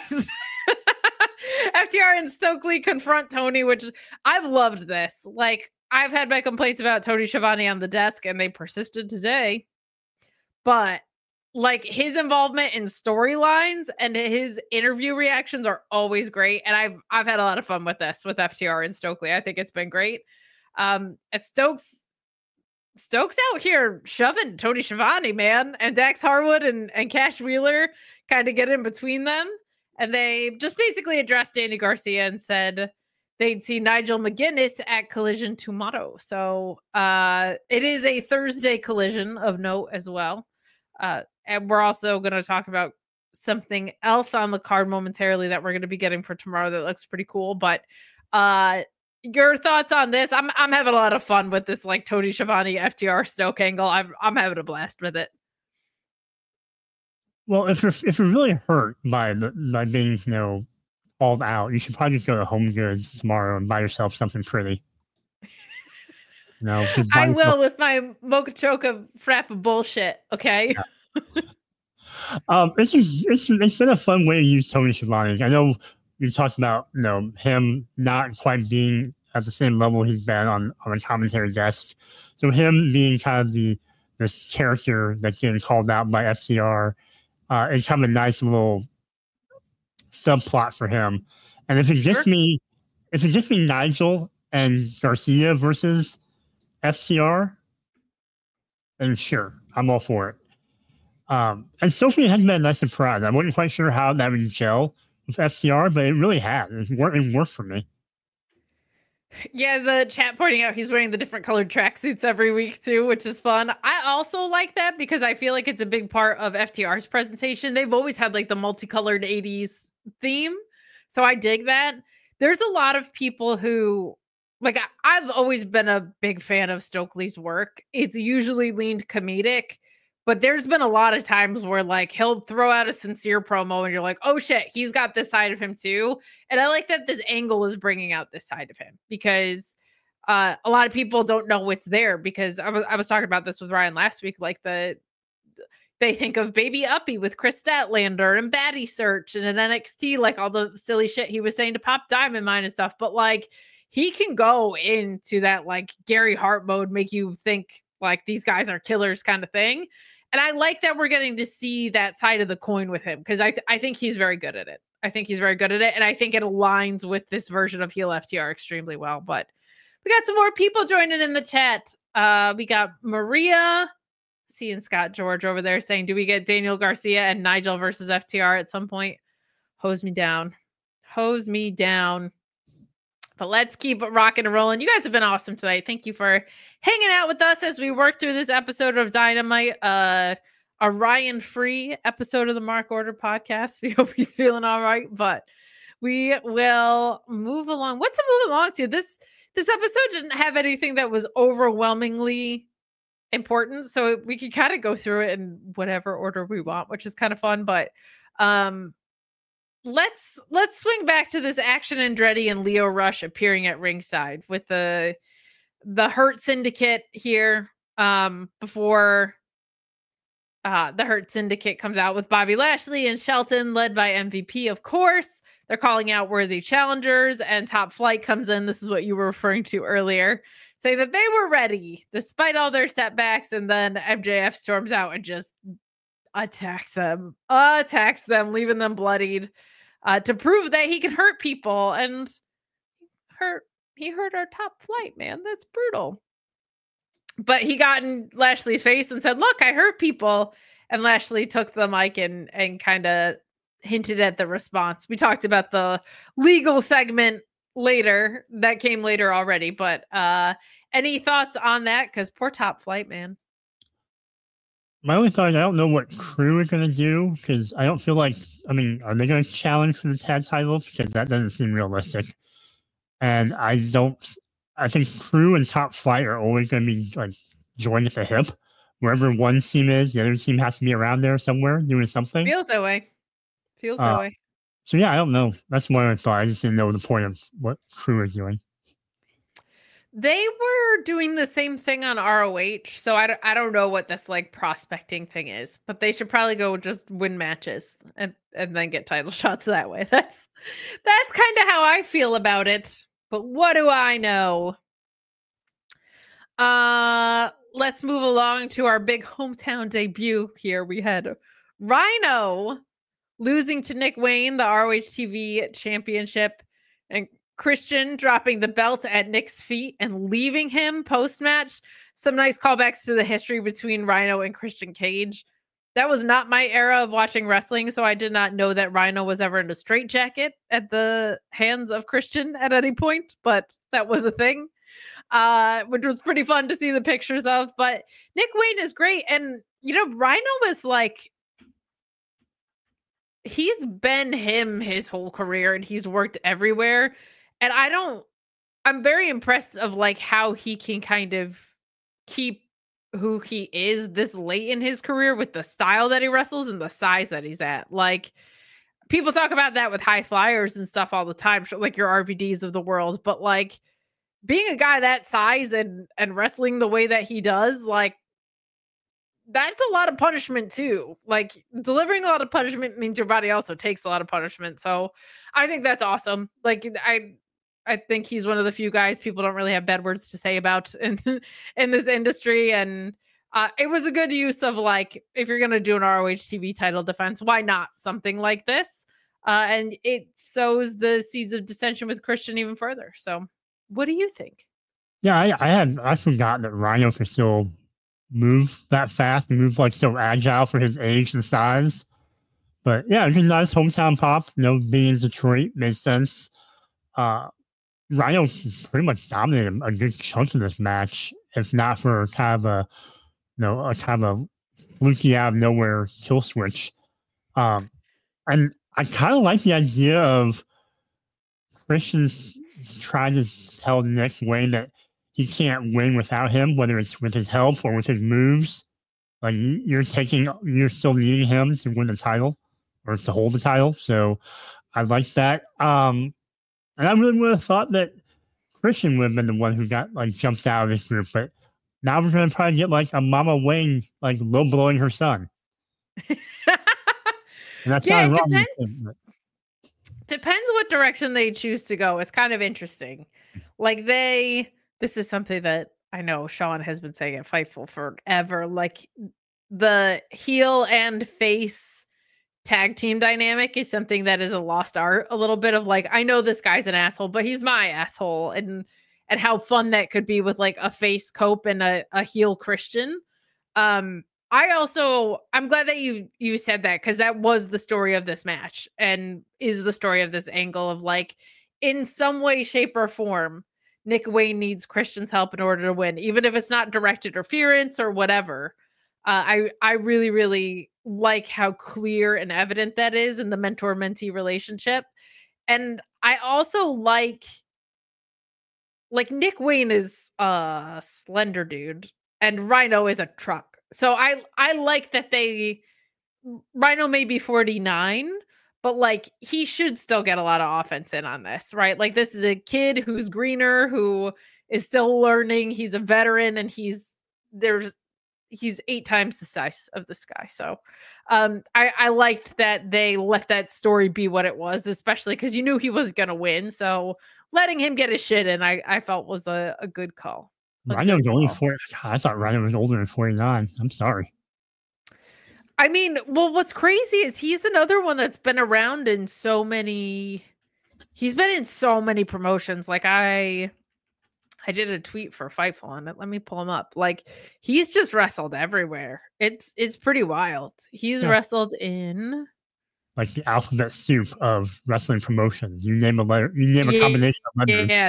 F T R and Stokely confront Tony, which I've loved this. Like, I've had my complaints about Tony Schiavone on the desk, and they persisted today. But like his involvement in storylines and his interview reactions are always great. And I've I've had a lot of fun with this with F T R and Stokely. I think it's been great. Um, as Stokes Stokes out here shoving Tony Schiavone, man, and Dax Harwood and, and Cash Wheeler kind of get in between them. And they just basically addressed Danny Garcia and said they'd see Nigel McGuinness at Collision tomorrow. So uh, it is a Thursday Collision of note as well. Uh, and we're also going to talk about something else on the card momentarily that we're going to be getting for tomorrow that looks pretty cool. But uh, your thoughts on this? I'm I'm having a lot of fun with this, like Tony Schiavone, F T R, Stoke angle. I'm I'm having a blast with it. Well, if you're if you're really hurt by the, by being you know called out, you should probably just go to Home Goods tomorrow and buy yourself something pretty. You know, just buy I yourself- will with my Mocha Choca frap of bullshit. Okay. Yeah. um, it's, just, it's it's been a fun way to use Tony Schiavone. I know you talked about you know him not quite being at the same level he's been on on a commentary desk. So him being kind of the this character that's getting called out by F T R, uh, it's kind of a nice little subplot for him. And if it's just Sure. me, if it's just me, Nigel and Garcia versus F T R, then sure, I'm all for it. Um, and Sophie has been a nice surprise. I wasn't quite sure how that would gel with F T R, but it really has. It's worked, it worked for me. Yeah, the chat pointing out he's wearing the different colored tracksuits every week too, which is fun. I also like that because I feel like it's a big part of F T R's presentation. They've always had like the multicolored eighties theme. So I dig that. There's a lot of people who like I, I've always been a big fan of Stokely's work. It's usually leaned comedic, but there's been a lot of times where like he'll throw out a sincere promo and you're like, oh shit, he's got this side of him too. And I like that this angle is bringing out this side of him because uh, a lot of people don't know what's there because I was, I was talking about this with Ryan last week. Like the, they think of Baby Uppy with Chris Statlander and Baddie Search and in N X T, like all the silly shit he was saying to Pop Diamond Mine and stuff. But like he can go into that like Gary Hart mode, make you think like these guys are killers kind of thing. And I like that we're getting to see that side of the coin with him because I th- I think he's very good at it. I think he's very good at it. And I think it aligns with this version of heel F T R extremely well. But we got some more people joining in the chat. Uh, we got Maria, seeing Scott George over there saying, do we get Daniel Garcia and Nigel versus F T R at some point? Hose me down. Hose me down. But let's keep rocking and rolling. You guys have been awesome tonight. Thank you for hanging out with us as we work through this episode of Dynamite, uh, a Ryan free episode of the Mark Order podcast. We hope he's feeling all right, but we will move along. What to move along to? This this episode didn't have anything that was overwhelmingly important, so we could kind of go through it in whatever order we want, which is kind of fun. But um, let's let's swing back to this Action Andretti and Lio Rush appearing at ringside with the the Hurt Syndicate here um, before uh, the Hurt Syndicate comes out with Bobby Lashley and Shelton, led by M V P, of course. They're calling out worthy challengers, and Top Flight comes in. This is what you were referring to earlier, say that they were ready despite all their setbacks, and then M J F storms out and just attacks them, attacks them, leaving them bloodied, uh, to prove that he can hurt people. And hurt, he hurt our Top Flight, man. That's brutal. But he got in Lashley's face and said, "Look, I hurt people." And Lashley took the mic and and kind of hinted at the response. We talked about the legal segment later that came later already, but uh any thoughts on that? Because poor Top Flight, man. My only thought is I don't know what Crew is going to do, because I don't feel like, I mean, are they going to challenge for the tag titles? Because that doesn't seem realistic. And I don't, I think Crew and Top Flight are always going to be like joined at the hip. Wherever one team is, the other team has to be around there somewhere doing something. Feels that way. Feels Uh, that way. So yeah, I don't know. That's what I thought. I just didn't know the point of what Crew is doing. They were doing the same thing on R O H, so I don't, I don't know what this like prospecting thing is, but they should probably go just win matches and, and then get title shots that way. That's that's kind of how I feel about it. But what do I know? Uh, let's move along to our big hometown debut here. We had Rhino losing to Nick Wayne, the R O H T V championship, and Christian dropping the belt at Nick's feet and leaving him post-match. Some nice callbacks to the history between Rhino and Christian Cage. That was not my era of watching wrestling, so I did not know that Rhino was ever in a straitjacket at the hands of Christian at any point, but that was a thing, uh, which was pretty fun to see the pictures of. But Nick Wayne is great, and, you know, Rhino was like, he's been him his whole career, and he's worked everywhere. And I don't, I'm very impressed of like how he can kind of keep who he is this late in his career with the style that he wrestles and the size that he's at. Like, people talk about that with high flyers and stuff all the time, like your R V Ds of the world. But like being a guy that size and, and wrestling the way that he does, like, that's a lot of punishment too. Like, delivering a lot of punishment means your body also takes a lot of punishment. So I think that's awesome. Like, I, I think he's one of the few guys people don't really have bad words to say about in, in this industry. And uh, it was a good use of, like, if you're going to do an R O H T V title defense, why not something like this? Uh, and it sows the seeds of dissension with Christian even further. So what do you think? Yeah, I, I had, I forgot that Rhino could still move that fast and move like so agile for his age and size. But yeah, it's a nice hometown pop. You know, being in Detroit makes sense. Uh, Rhino pretty much dominated a good chunk of this match, if not for kind of a, you know, a kind of a fluky out of nowhere kill switch. Um, and I kind of like the idea of Christian's trying to tell Nick Wayne that he can't win without him, whether it's with his help or with his moves. Like, you're taking, you're still needing him to win the title or to hold the title. So I like that. Um, and I really would have thought that Christian would have been the one who got like jumped out of this group, but now we're going to probably get like a Mama Wayne like low blowing her son. And that's Yeah, not it wrong. depends. Depends what direction they choose to go. It's kind of interesting. Like, they, this is something that I know Sean has been saying at Fightful forever. Like, the heel and face tag team dynamic is something that is a lost art a little bit of, like, I know this guy's an asshole, but he's my asshole, and and how fun that could be with like a face Cope and a, a heel Christian. Um, I also, I'm glad that you you said that, because that was the story of this match and is the story of this angle of, like, in some way, shape, or form, Nick Wayne needs Christian's help in order to win, even if it's not direct interference or whatever. Uh, I I really, really like how clear and evident that is in the mentor-mentee relationship. And I also like, like Nick Wayne is a slender dude and Rhino is a truck. So I I like that they, Rhino may be forty-nine, but like he should still get a lot of offense in on this, right? Like this is a kid who's greener, who is still learning. He's a veteran and he's there's he's eight times the size of this guy. So um, I, I liked that they let that story be what it was, especially because you knew he was going to win. So letting him get his shit in, I, I felt was a, a good call. A Rhino was good only call. four. I thought Rhino was older than forty-nine. I'm sorry. I mean, well, what's crazy is he's another one that's been around in so many, he's been in so many promotions. Like I, I did a tweet for Fightful on it. Let me pull him up. Like he's just wrestled everywhere. It's, it's pretty wild. He's Yeah. wrestled in Like the alphabet soup of wrestling promotions. You name a letter, you name a Yeah, combination of letters. Yeah.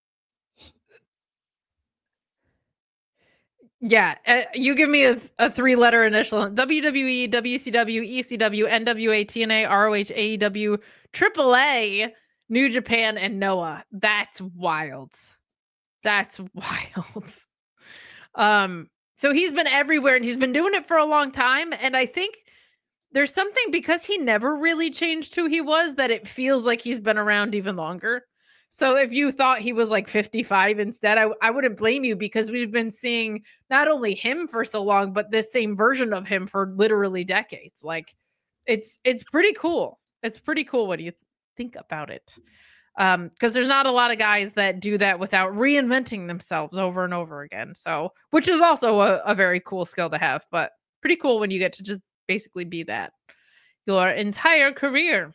Yeah. Uh, you give me a, a three letter initial: W W E, W C W, E C W, N W A, T N A, R O H, A E W, Triple A, New Japan, and Noah. That's wild. That's wild. Um, so he's been everywhere and he's been doing it for a long time. And I think there's something, because he never really changed who he was, that it feels like he's been around even longer. So if you thought he was like fifty-five instead, I, I wouldn't blame you, because we've been seeing not only him for so long, but this same version of him for literally decades. Like it's, it's pretty cool. It's pretty cool. What do you think about it? Um, because there's not a lot of guys that do that without reinventing themselves over and over again. So, which is also a, a very cool skill to have, but pretty cool when you get to just basically be that your entire career.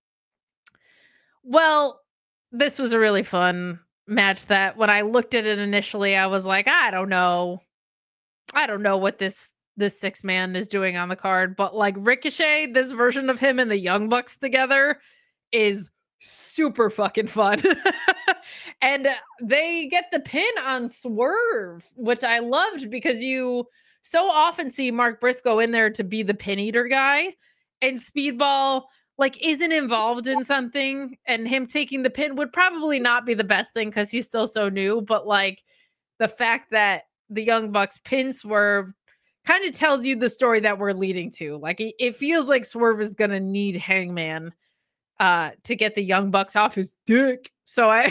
Well, this was a really fun match that when I looked at it initially, I was like, I don't know. I don't know what this this six man is doing on the card, but like Ricochet, this version of him and the Young Bucks together is super fucking fun. And they get the pin on Swerve, which I loved, because you so often see Mark Briscoe in there to be the pin eater guy, and Speedball like isn't involved in something, and him taking the pin would probably not be the best thing because he's still so new. But like the fact that the Young Bucks pin Swerve kind of tells you the story that we're leading to. Like it, it feels like Swerve is gonna need Hangman uh to get the Young Bucks off his dick. So I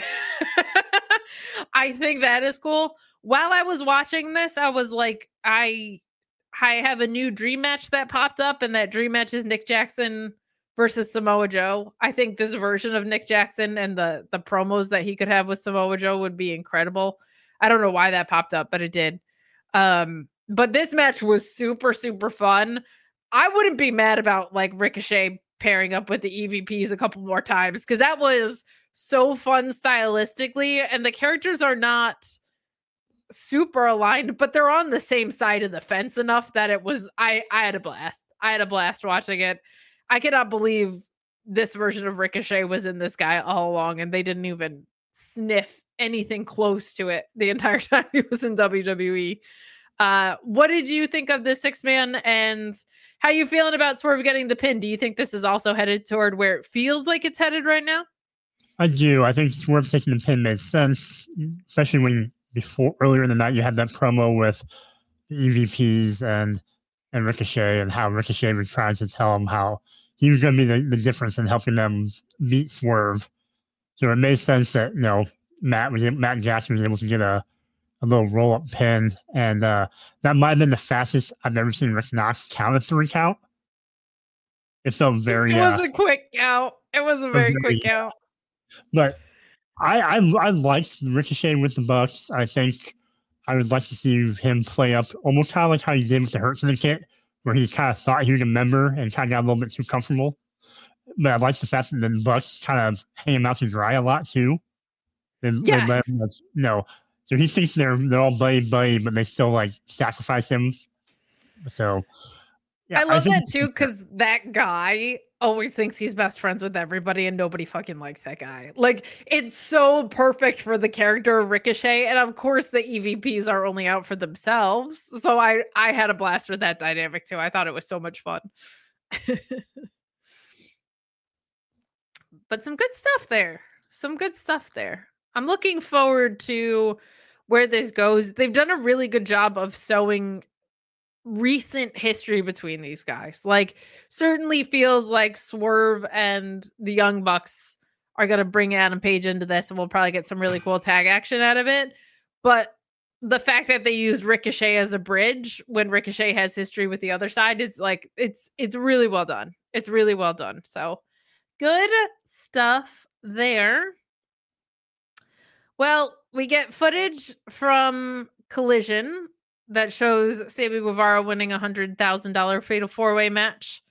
I think that is cool. While I was watching this, I was like, I I have a new dream match that popped up, and that dream match is Nick Jackson versus Samoa Joe. I think this version of Nick Jackson and the the promos that he could have with Samoa Joe would be incredible. I don't know why that popped up, but it did. Um, but this match was super, super fun. I wouldn't be mad about like Ricochet pairing up with the E V Ps a couple more times, because that was so fun stylistically, and the characters are not super aligned, but they're on the same side of the fence enough that it was I I had a blast. I had a blast watching it. I cannot believe this version of Ricochet was in this guy all along, and they didn't even sniff anything close to it the entire time he was in W W E. Uh, what did you think of this six man, and how you feeling about Swerve getting the pin? Do you think this is also headed toward where it feels like it's headed right now? I do. I think Swerve taking the pin made sense, especially when before earlier in the night you had that promo with the E V Ps and and Ricochet, and how Ricochet was trying to tell him how he was going to be the, the difference in helping them beat Swerve. So it made sense that, you know, Matt was Matt Jackson was able to get a, a little roll up pin, and uh, that might have been the fastest I've ever seen Rick Knox count a three count. It felt very. It was uh, a quick count. It was a very very, quick count. But I, I I liked Ricochet with the Bucks. I think I would like to see him play up almost kind of like how he did with the Hurt Syndicate, where he kind of thought he was a member and kind of got a little bit too comfortable. But I like the fact that the Bucks kind of hang him out to dry a lot too. They, Yes. they let him, like, you know, so he thinks they're they're all buddy buddy, but they still like sacrifice him. So yeah, I love think that too, because that guy always thinks he's best friends with everybody and nobody fucking likes that guy. Like, it's so perfect for the character of Ricochet. And of course the E V Ps are only out for themselves. So I, I had a blast with that dynamic too. I thought it was so much fun. But some good stuff there. Some good stuff there. I'm looking forward to where this goes. They've done a really good job of sewing recent history between these guys. Like, certainly feels like Swerve and the Young Bucks are going to bring Adam Page into this, and we'll probably get some really cool tag action out of it. But the fact that they used Ricochet as a bridge when Ricochet has history with the other side is like, it's it's really well done. It's really well done. So good stuff there. Well, we get footage from Collision that shows Sammy Guevara winning a one hundred thousand dollars Fatal four-way match.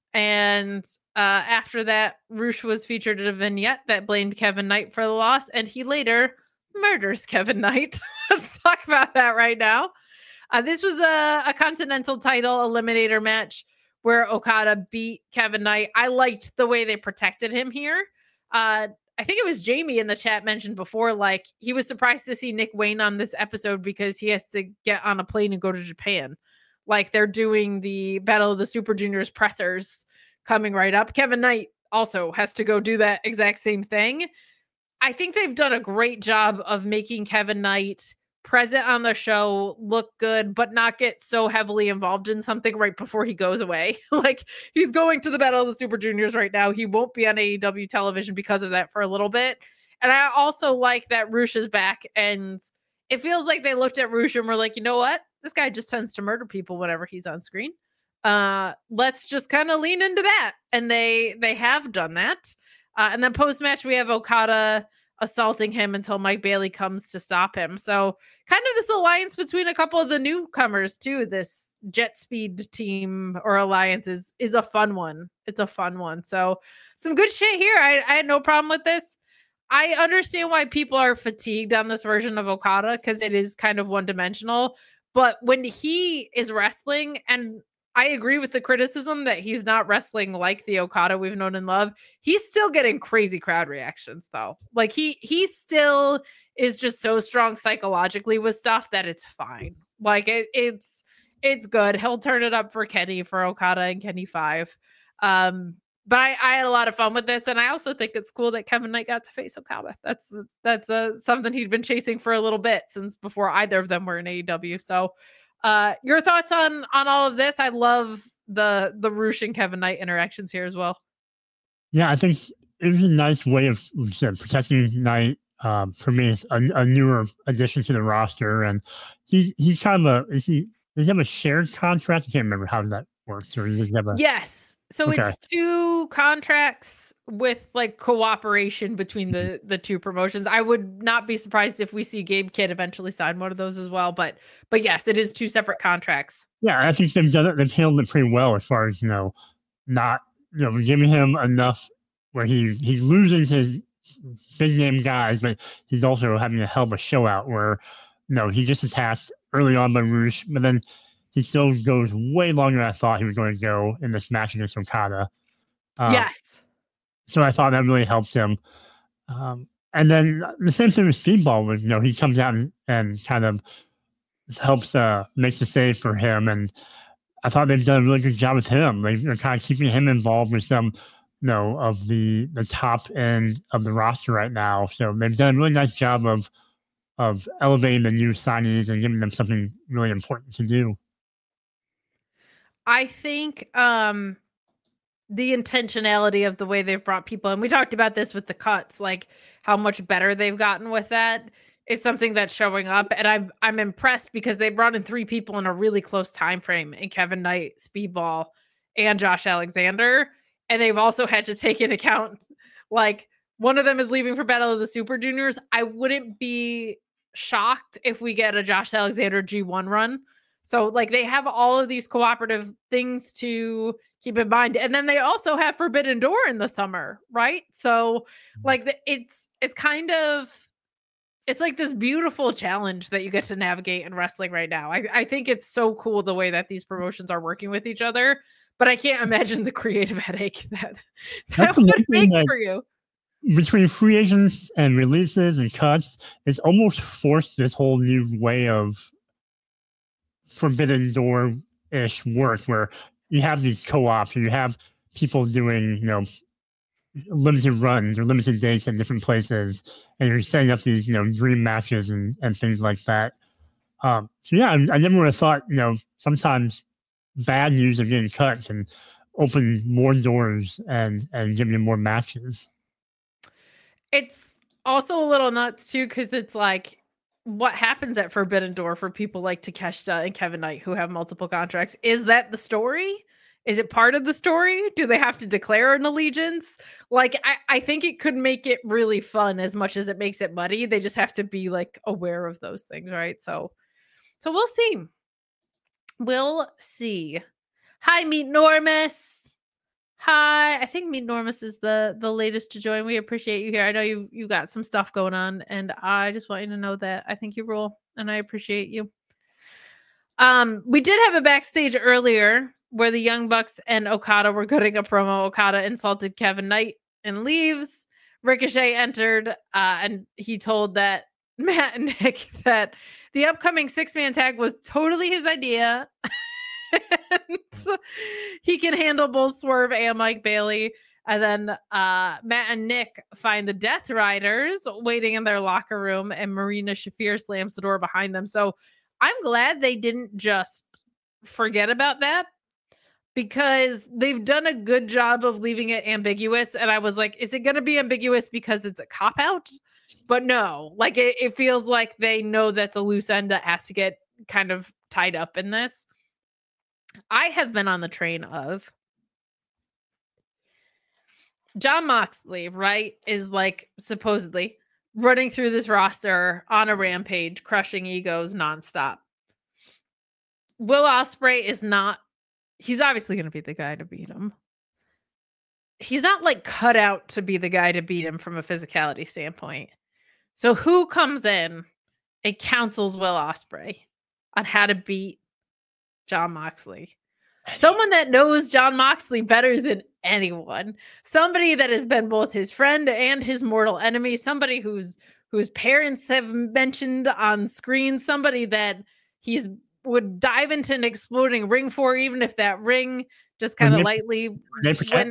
And uh, after that, Rush was featured in a vignette that blamed Kevin Knight for the loss, and he later murders Kevin Knight. Let's talk about that right now. Uh, this was a, a Continental title eliminator match where Okada beat Kevin Knight. I liked the way they protected him here. Uh, I think it was Jamie in the chat mentioned before, like, he was surprised to see Nick Wayne on this episode because he has to get on a plane and go to Japan. Like, they're doing the Battle of the Super Juniors pressers coming right up. Kevin Knight also has to go do that exact same thing. I think they've done a great job of making Kevin Knight present on the show, look good, but not get so heavily involved in something right before he goes away. Like, he's going to the Battle of the Super Juniors right now. He won't be on A E W television because of that for a little bit. And I also like that Rush is back, and it feels like they looked at Rush and were like, you know what? This guy just tends to murder people whenever he's on screen. Uh, let's just kind of lean into that. And they they have done that. Uh, and then post-match, we have Okada assaulting him until Mike Bailey comes to stop him. So kind of this alliance between a couple of the newcomers too. This Jet Speed team or alliance is, is a fun one. It's a fun one. So some good shit here. I, I had no problem with this. I understand why people are fatigued on this version of Okada because it is kind of one-dimensional. But when he is wrestling, and I agree with the criticism that he's not wrestling like the Okada we've known and love, he's still getting crazy crowd reactions, though. Like, he he still is just so strong psychologically with stuff that it's fine. Like, it, it's it's good. He'll turn it up for Kenny, for Okada and Kenny five. Um, but I, I had a lot of fun with this, and I also think it's cool that Kevin Knight got to face Okada. That's that's uh, something he'd been chasing for a little bit since before either of them were in A E W. So, uh, your thoughts on on all of this? I love the the Rush and Kevin Knight interactions here as well. Yeah, I think it was a nice way of said, protecting Knight. Um, for me, it's a, a newer addition to the roster, and he he's kind of a is he does he have a shared contract? I can't remember how that works, or he does have a yes. So okay. It's two contracts with like cooperation between the the two promotions. I would not be surprised if we see Gabe Kidd eventually sign one of those as well. But but yes, it is two separate contracts. Yeah, I think they've done it. They've handled it pretty well as far as, you know, not you know giving him enough where he he's losing to big name guys, but he's also having a hell of a show out where you know he just attacked early on by Rush, but then he still goes way longer than I thought he was going to go in this match against Okada. Uh, yes. So I thought that really helped him. Um, and then the same thing with Speedball was, you know, he comes out and, and kind of helps uh, make the save for him. And I thought they've done a really good job with him. Like, they're kind of keeping him involved with some, you know, of the, the top end of the roster right now. So they've done a really nice job of of elevating the new signees and giving them something really important to do. I think um, the intentionality of the way they've brought people, and we talked about this with the cuts, like how much better they've gotten with that, is something that's showing up. And I'm I'm impressed because they brought in three people in a really close time frame in Kevin Knight, Speedball, and Josh Alexander. And they've also had to take into account, like, one of them is leaving for Battle of the Super Juniors. I wouldn't be shocked if we get a Josh Alexander G one run. So, like, they have all of these cooperative things to keep in mind. And then they also have Forbidden Door in the summer, right? So, like, the, it's it's kind of, it's like this beautiful challenge that you get to navigate in wrestling right now. I, I think it's so cool the way that these promotions are working with each other. but I can't imagine the creative headache that that That's the would one make thing that- for you. Between free agents and releases and cuts, it's almost forced this whole new way of Forbidden Door-ish work where you have these co-ops and you have people doing, you know, limited runs or limited dates at different places, and you're setting up these, you know, dream matches and, and things like that. Um, so yeah, I, I never would have thought, you know, sometimes bad news of getting cut can open more doors and and give you more matches. It's also a little nuts too, because it's like, what happens at Forbidden Door for people like Takeshita and Kevin Knight who have multiple contracts? Is that the story? Is it part of the story? Do they have to declare an allegiance? Like, I, I think it could make it really fun as much as it makes it muddy. They just have to be like aware of those things, right? So, so we'll see. We'll see. Hi, Meet Normus. Hi, I think Meet Normus is the the latest to join. We appreciate you here. I know you you got some stuff going on, and I just want you to know that I think you rule, and I appreciate you. Um, we did have a backstage earlier where the Young Bucks and Okada were cutting a promo. Okada insulted Kevin Knight and leaves. Ricochet entered, uh, and he told that Matt and Nick that the upcoming six-man tag was totally his idea. And he can handle both Swerve and Mike Bailey. And then uh, Matt and Nick find the Death Riders waiting in their locker room, and Marina Shafir slams the door behind them. So I'm glad they didn't just forget about that, because they've done a good job of leaving it ambiguous. And I was like, is it going to be ambiguous because it's a cop-out? But no, like it, it feels like they know that's a loose end that has to get kind of tied up in this. I have been on the train of Jon Moxley, right, is like supposedly running through this roster on a rampage, crushing egos nonstop. Will Ospreay is not, he's obviously going to be the guy to beat him. He's not like cut out to be the guy to beat him from a physicality standpoint. So who comes in and counsels Will Ospreay on how to beat Jon Moxley? Someone that knows Jon Moxley better than anyone. Somebody that has been both his friend and his mortal enemy. Somebody whose whose parents have mentioned on screen. Somebody that he's would dive into an exploding ring for, even if that ring just kind of lightly went.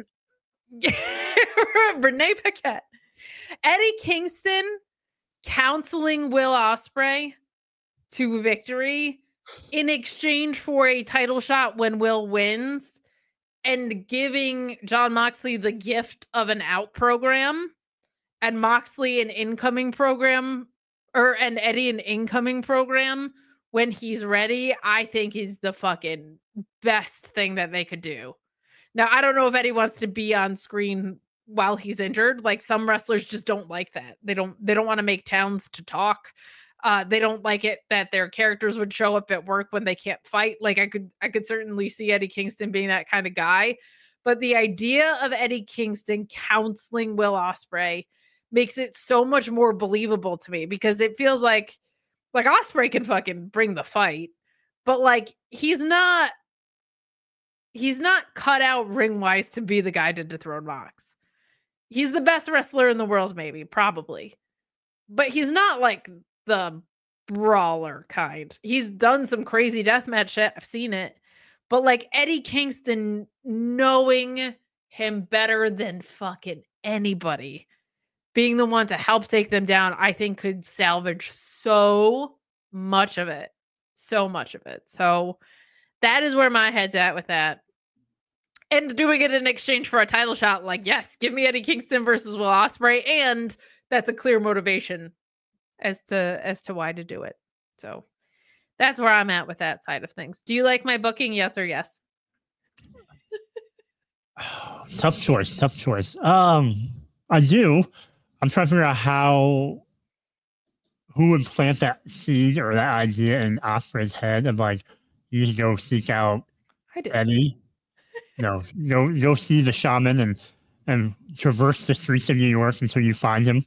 Renee Paquette. Eddie Kingston counseling Will Ospreay to victory in exchange for a title shot when Will wins, and giving Jon Moxley the gift of an out program and Moxley an incoming program, or and Eddie an incoming program when he's ready, I think is the fucking best thing that they could do. Now, I don't know if Eddie wants to be on screen while he's injured. Like, some wrestlers just don't like that. They don't they don't want to make towns to talk. Uh, they don't like it that their characters would show up at work when they can't fight. Like, I could, I could certainly see Eddie Kingston being that kind of guy, but the idea of Eddie Kingston counseling Will Ospreay makes it so much more believable to me, because it feels like, like Ospreay can fucking bring the fight, but like, he's not, he's not cut out ring wise to be the guy to dethrone Mox. He's the best wrestler in the world, maybe, probably, but he's not like the brawler kind. He's done some crazy deathmatch shit. I've seen it. But like Eddie Kingston, knowing him better than fucking anybody, being the one to help take them down, I think could salvage so much of it. So much of it. So that is where my head's at with that. And doing it in exchange for a title shot, like, yes, give me Eddie Kingston versus Will Ospreay, and that's a clear motivation as to as to why to do it. So that's where I'm at with that side of things. Do you like my booking? Yes or yes? Tough choice. Tough choice. Um, I do. I'm trying to figure out how, who would plant that seed or that idea in Ospreay's head of like, you should go seek out I did. Eddie. No, go go see the shaman and and traverse the streets of New York until you find him.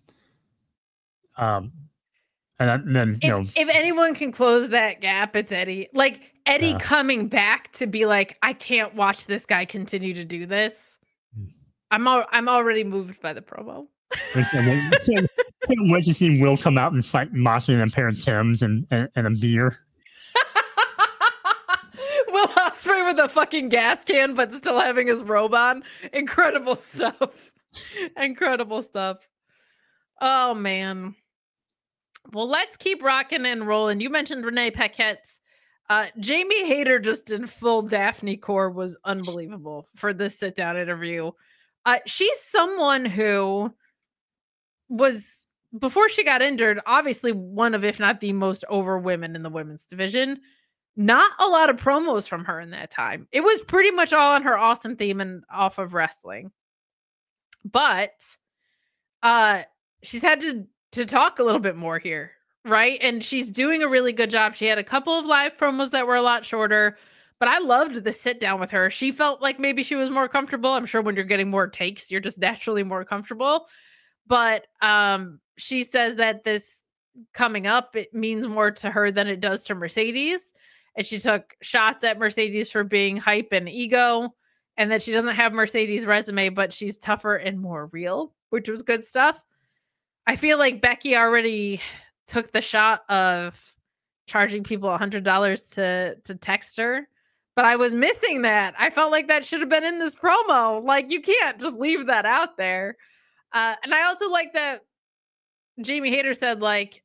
Um. And then, you if, know, if anyone can close that gap, it's Eddie. Like, Eddie Yeah. coming back to be like, I can't watch this guy continue to do this. I'm al- I'm already moved by the promo. I can't wait, can't, can't wait to see Will come out and fight Moxley in a pair of Timbs and, and, and a beer. Will Ospreay with a fucking gas can, but still having his robe on. Incredible stuff. Incredible stuff. Oh man. Well, let's keep rocking and rolling. You mentioned Renee Paquette. Uh, Jamie Hayter just in full Daphne core was unbelievable for this sit down interview. Uh, she's someone who was, before she got injured, obviously one of, if not the most over women in the women's division. Not a lot of promos from her in that time. It was pretty much all on her awesome theme and off of wrestling. But uh, she's had to, to talk a little bit more here, right? And she's doing a really good job. She had a couple of live promos that were a lot shorter, but I loved the sit down with her. She felt like maybe she was more comfortable. I'm sure when you're getting more takes, you're just naturally more comfortable. But um, she says that this coming up, it means more to her than it does to Mercedes. And she took shots at Mercedes for being hype and ego, and that she doesn't have Mercedes' resume, but she's tougher and more real, which was good stuff. I feel like Becky already took the shot of charging people one hundred dollars to, to text her, but I was missing that. I felt like that should have been in this promo. Like, you can't just leave that out there. Uh, and I also like that Jamie Hayter said, like,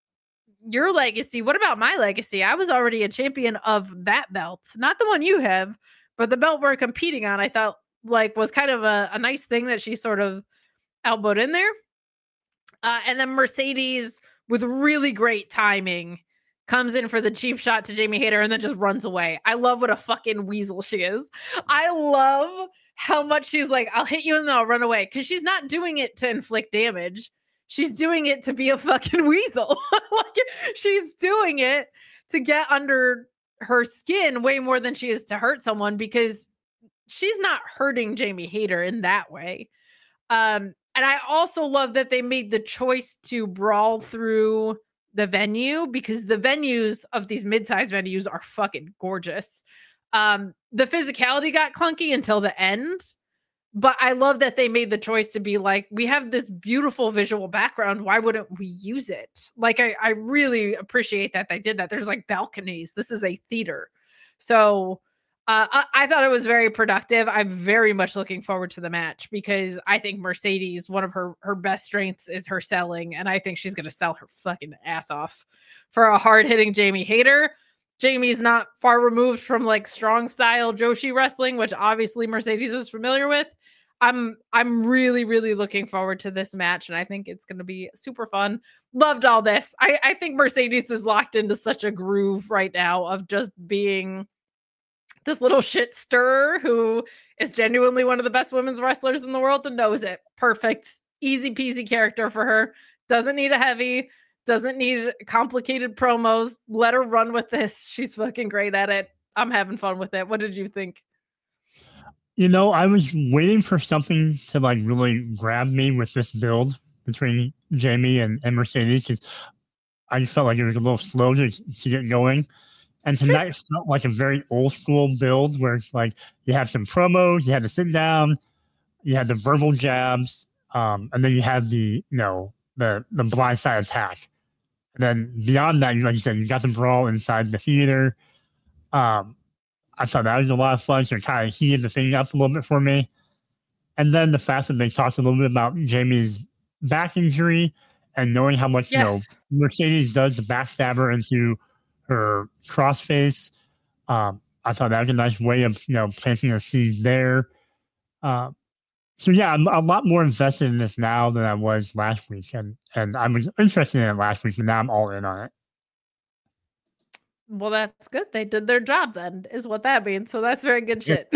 your legacy, what about my legacy? I was already a champion of that belt, not the one you have, but the belt we're competing on. I thought like was kind of a, a nice thing that she sort of elbowed in there. Uh, and then Mercedes, with really great timing, comes in for the cheap shot to Jamie Hayter and then just runs away. I love what a fucking weasel she is. I love how much she's like, I'll hit you and then I'll run away. Because she's not doing it to inflict damage. She's doing it to be a fucking weasel. Like, she's doing it to get under her skin way more than she is to hurt someone, because she's not hurting Jamie Hayter in that way. Um, and I also love that they made the choice to brawl through the venue, because the venues of these mid-sized venues are fucking gorgeous. Um, the physicality got clunky until the end. But I love that they made the choice to be like, we have this beautiful visual background. Why wouldn't we use it? Like, I, I really appreciate that they did that. There's like balconies. This is a theater. So uh, I, I thought it was very productive. I'm very much looking forward to the match, because I think Mercedes, one of her, her best strengths is her selling. And I think she's going to sell her fucking ass off for a hard hitting Jamie Hayter. Jamie's not far removed from like strong style Joshi wrestling, which obviously Mercedes is familiar with. I'm I'm really, really looking forward to this match, and I think it's going to be super fun. Loved all this. I, I think Mercedes is locked into such a groove right now of just being this little shit stirrer who is genuinely one of the best women's wrestlers in the world and knows it. Perfect. Easy peasy character for her. Doesn't need a heavy. Doesn't need complicated promos. Let her run with this. She's fucking great at it. I'm having fun with it. What did you think? You know, I was waiting for something to like really grab me with this build between Jamie and, and Mercedes, because I just felt like it was a little slow to, to get going. And tonight felt like a very old school build where it's like you had some promos, you had to sit down, you had the verbal jabs, um, and then you had the, you know, the, the blindside attack. And then beyond that, like you said, you got the brawl inside the theater. Um, I thought that was a lot of fun, so it kind of heated the thing up a little bit for me. And then the fact that they talked a little bit about Jamie's back injury and knowing how much, yes. you know, Mercedes does the backstabber into her crossface. Um, I thought that was a nice way of, you know, planting a seed there. Uh, so, yeah, I'm a lot more invested in this now than I was last week. And, and I was interested in it last week, but now I'm all in on it. Well, that's good. They did their job then, is what that means. So that's very good shit.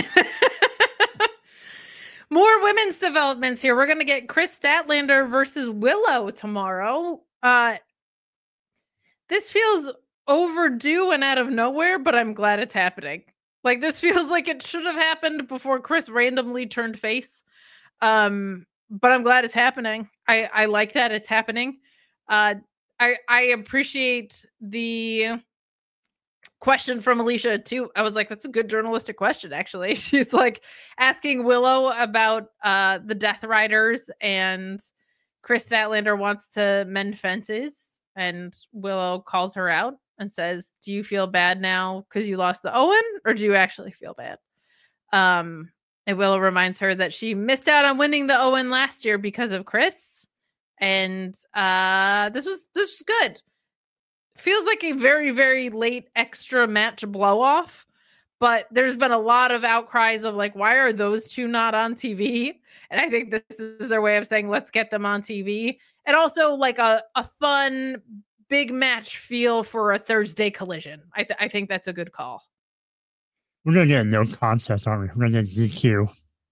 More women's developments here. We're going to get Chris Statlander versus Willow tomorrow. Uh, this feels overdue and out of nowhere, but I'm glad it's happening. Like, this feels like it should have happened before Chris randomly turned face. Um, but I'm glad it's happening. I, I like that it's happening. Uh, I, I appreciate the question from Alicia too. I was like, that's a good journalistic question, actually. She's like asking Willow about uh, the Death Riders, and Chris Statlander wants to mend fences, and Willow calls her out and says, do you feel bad now because you lost the Owen, or do you actually feel bad? Um, and Willow reminds her that she missed out on winning the Owen last year because of Chris. And uh, this was this was good. Feels like a very, very late extra match blow off, but there's been a lot of outcries of like, why are those two not on T V? And I think this is their way of saying, let's get them on T V. And also like a, a fun big match feel for a Thursday Collision. I, th- I think that's a good call. We're going to get a no contest, aren't we? We're going to get D Q.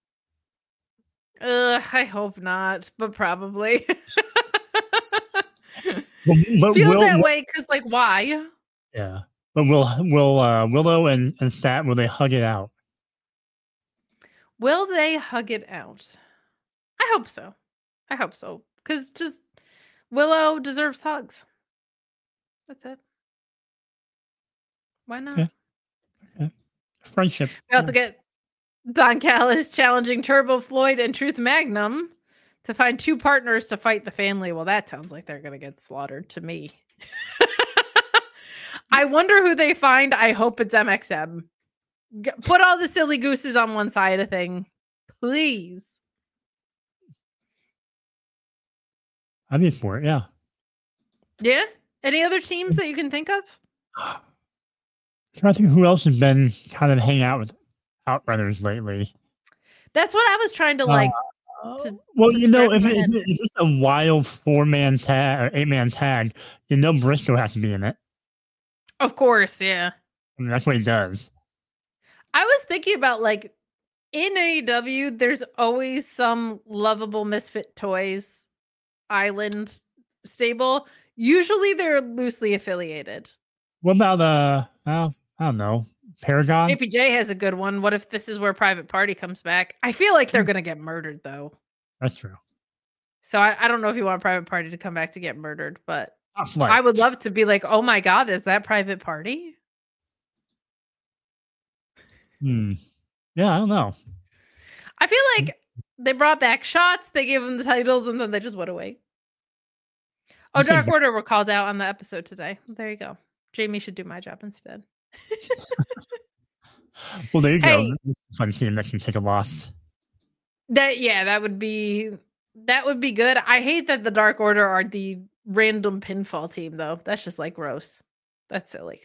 Uh, I hope not, but probably. But, but feels will, that way because like why yeah but will will uh Willow and, and Stat, will they hug it out? Will they hug it out? I hope so. I hope so, because just Willow deserves hugs. That's it. Why not? Yeah. Yeah. Friendship. We also get Don Callis challenging Turbo Floyd and Truth Magnum to find two partners to fight the family. Well, that sounds like they're going to get slaughtered to me. I wonder who they find. I hope it's M X M. G- put all the silly gooses on one side of thing, please. I mean, for it, yeah. Yeah? Any other teams that you can think of? I'm trying to think who else has been kind of hanging out with Outrunners lately. That's what I was trying to like. Uh, to, well, to you know, scratch if my it's, head. if it's a wild four-man tag or eight-man tag, you know Briscoe has to be in it. Of course, yeah. I mean, that's what he does. I was thinking about like in A E W, there's always some lovable Misfit Toys Island stable. Usually they're loosely affiliated. What about, uh, well, I don't know, Paragon? J P J has a good one. What if this is where Private Party comes back? I feel like they're going to get murdered, though. That's true. So I, I don't know if you want Private Party to come back to get murdered, but Like, I would love to be like, oh my God, is that Private Party? hmm. Yeah, I don't know. I feel like they brought back Shots, they gave them the titles, and then they just went away. Oh, You said Dark yes. Order were called out on the episode today. There you go. Jamie should do my job instead. Well, there you Hey. go. It's a fun team that can take a loss. That yeah, that would be that would be good. I hate that the Dark Order are the random pinfall team, though. That's just like gross. That's silly.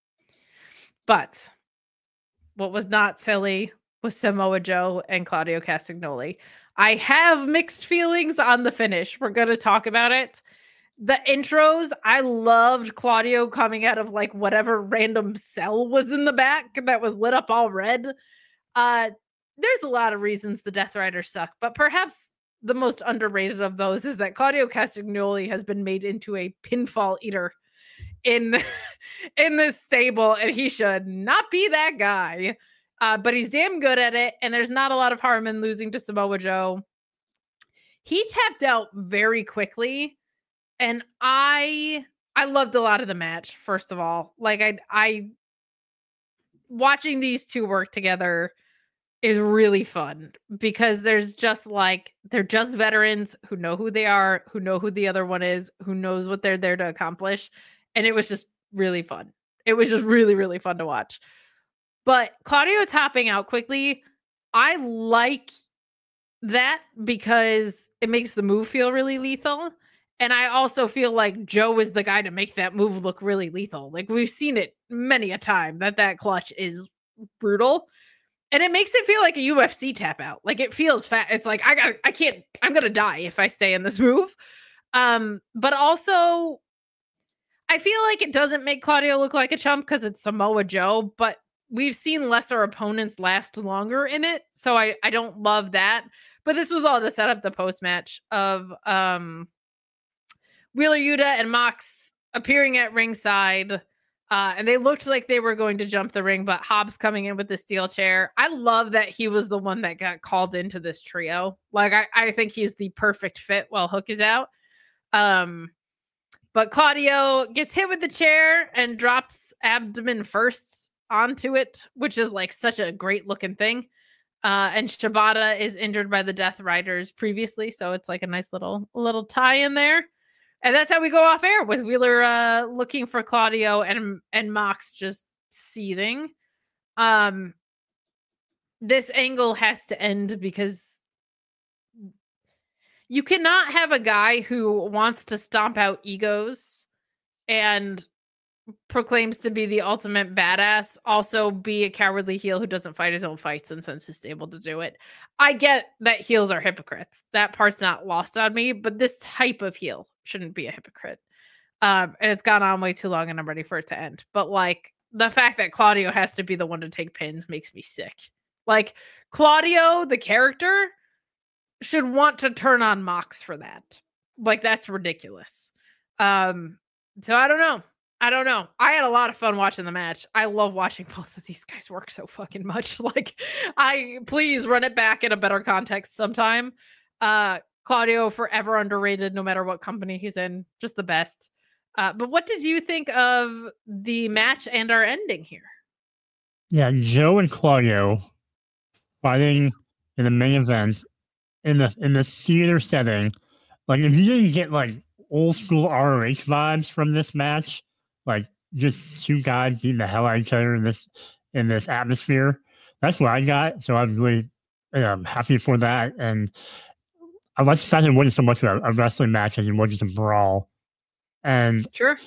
But what was not silly was Samoa Joe and Claudio Castagnoli. I have mixed feelings on the finish. We're going to talk about it. The intros, I loved Claudio coming out of like whatever random cell was in the back that was lit up all red. Uh, there's a lot of reasons the Death Riders suck, but perhaps the most underrated of those is that Claudio Castagnoli has been made into a pinfall eater in in this stable, and he should not be that guy. Uh, but he's damn good at it, and there's not a lot of harm in losing to Samoa Joe. He tapped out very quickly, and I I loved a lot of the match. First of all, like I I watching these two work together is really fun because there's just like they're just veterans who know who they are, who know who the other one is, who knows what they're there to accomplish, and it was just really fun. It was just really really fun to watch. But Claudio topping out quickly, I like that because it makes the move feel really lethal. And I also feel like Joe is the guy to make that move look really lethal. Like we've seen it many a time that that clutch is brutal. And it makes it feel like a U F C tap out. Like it feels fat. It's like, I got, I can't, I'm going to die if I stay in this move. Um, but also I feel like it doesn't make Claudio look like a chump because it's Samoa Joe, but we've seen lesser opponents last longer in it. So I, I don't love that. But this was all to set up the post-match of um, Wheeler Yuta and Mox appearing at ringside. Uh, and they looked like they were going to jump the ring, but Hobbs coming in with the steel chair. I love that he was the one that got called into this trio. Like, I, I think he's the perfect fit while Hook is out. Um, but Claudio gets hit with the chair and drops abdomen firsts onto it, which is like such a great looking thing. Uh, and Shibata is injured by the Death Riders previously, so it's like a nice little little tie in there. And that's how we go off air with Wheeler uh, looking for Claudio and and Mox just seething. Um, this angle has to end because you cannot have a guy who wants to stomp out egos and proclaims to be the ultimate badass also be a cowardly heel who doesn't fight his own fights and since is able to do it. I get that heels are hypocrites. That part's not lost on me, but this type of heel shouldn't be a hypocrite. Um, and it's gone on way too long and I'm ready for it to end. But like the fact that Claudio has to be the one to take pins makes me sick. Like Claudio, the character, should want to turn on Mox for that. Like that's ridiculous. Um, so I don't know. I don't know. I had a lot of fun watching the match. I love watching both of these guys work so fucking much. Like, I please run it back in a better context sometime. Uh, Claudio forever underrated, no matter what company he's in, just the best. Uh, but what did you think of the match and our ending here? Yeah, Joe and Claudio fighting in the main event in the in this theater setting. Like, if you didn't get like old school R O H vibes from this match, like just two guys beating the hell out of each other in this in this atmosphere, that's what I got. So I was really um, happy for that, and I like the fact that it wasn't so much a, a wrestling match as it was just a brawl. And sure,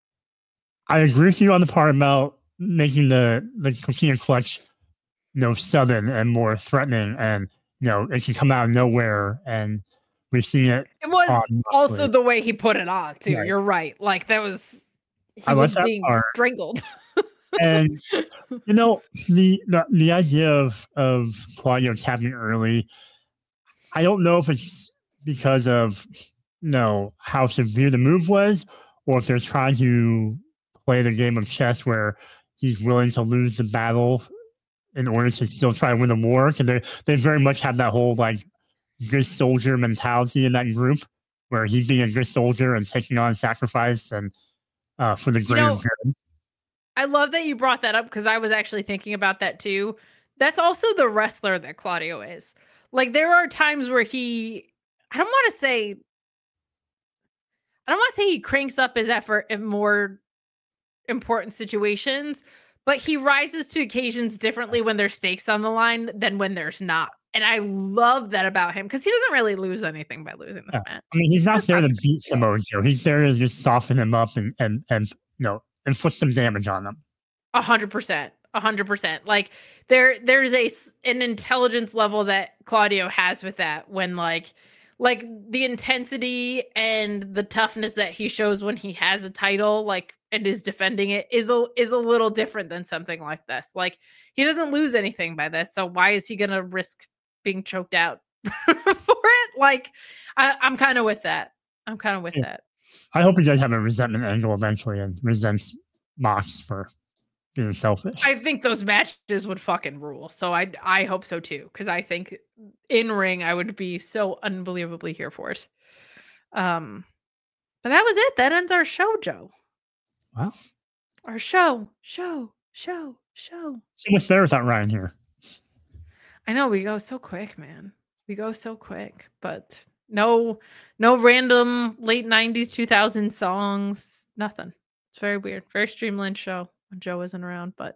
I agree with you on the part about making the the Coquina Clutch, you know, sudden and more threatening, and you know it can come out of nowhere, and we've seen it. It was on, also the way he put it on too. Right. You're right. Like that was he I was like that being part. strangled. And you know the, the the idea of of Claudio tapping early, I don't know if it's because of you know how severe the move was, or if they're trying to play the game of chess where he's willing to lose the battle in order to still try to win the war. Because they they very much have that whole like good soldier mentality in that group, where he's being a good soldier and taking on sacrifice and uh, for the greater know, good. I love that you brought that up because I was actually thinking about that too. That's also the wrestler that Claudio is. Like there are times where he, I don't want to say, I don't want to say he cranks up his effort in more important situations, but he rises to occasions differently when there's stakes on the line than when there's not. And I love that about him because he doesn't really lose anything by losing this Yeah. match. I mean, he's not there to beat Samoa Joe. He's there to just soften him up and and and you know inflict some damage on them. A hundred percent, a hundred percent. Like there, there's a s- an intelligence level that Claudio has with that. When like, like the intensity and the toughness that he shows when he has a title, like and is defending it, is a is a little different than something like this. Like he doesn't lose anything by this, so why is he gonna risk being choked out for it? Like I, I'm kind of with that. I'm kind of with Yeah. that. I hope he does have a resentment angle eventually and resents Mox for being selfish. I think those matches would fucking rule. So I I hope so too. Because I think in ring I would be so unbelievably here for it. Um, but that was it. That ends our show, Joe. Wow. Our show, show, show, show. So much better without Ryan here. I know we go so quick, man. We go so quick, but no, no random late nineties, two thousands songs. Nothing. It's very weird. Very streamlined show when Joe isn't around, but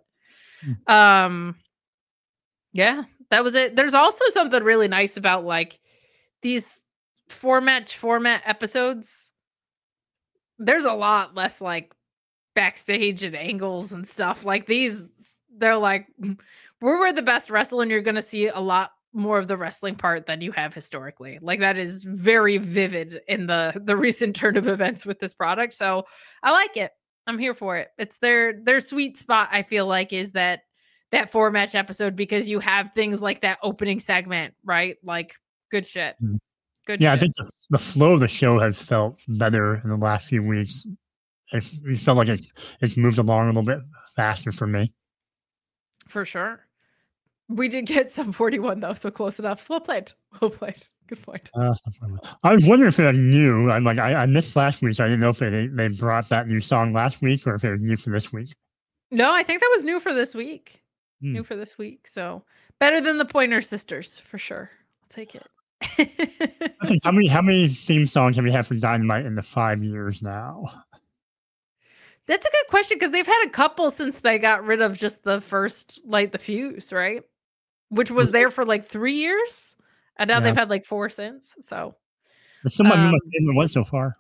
um, yeah, that was it. There's also something really nice about like these four match format episodes. There's a lot less like backstage and angles and stuff like these. They're like, we're, we're the best wrestling. You're going to see a lot more of the wrestling part than you have historically. Like that is very vivid in the, the recent turn of events with this product. So I like it. I'm here for it. It's their, their sweet spot. I feel like is that, that four match episode because you have things like that opening segment, right? Like good shit. Good Yeah, shit. I think the, the flow of the show has felt better in the last few weeks. It, it felt like it, it's moved along a little bit faster for me. For sure. We did get some forty-one though, so close enough. Well played. Well played. Good point. Uh, I was wondering if it was new. I'm like, I, I missed last week, so I didn't know if they, they brought that new song last week or if it was new for this week. No, I think that was new for this week. Hmm. New for this week. So better than the Pointer Sisters for sure. I'll take it. Okay, how many how many theme songs have we had for Dynamite in the five years now? That's a good question because they've had a couple since they got rid of just the first Light the Fuse, right? Which was there for like three years. And now Yeah. they've had like four since. So It's still my, Um, my favorite one so far.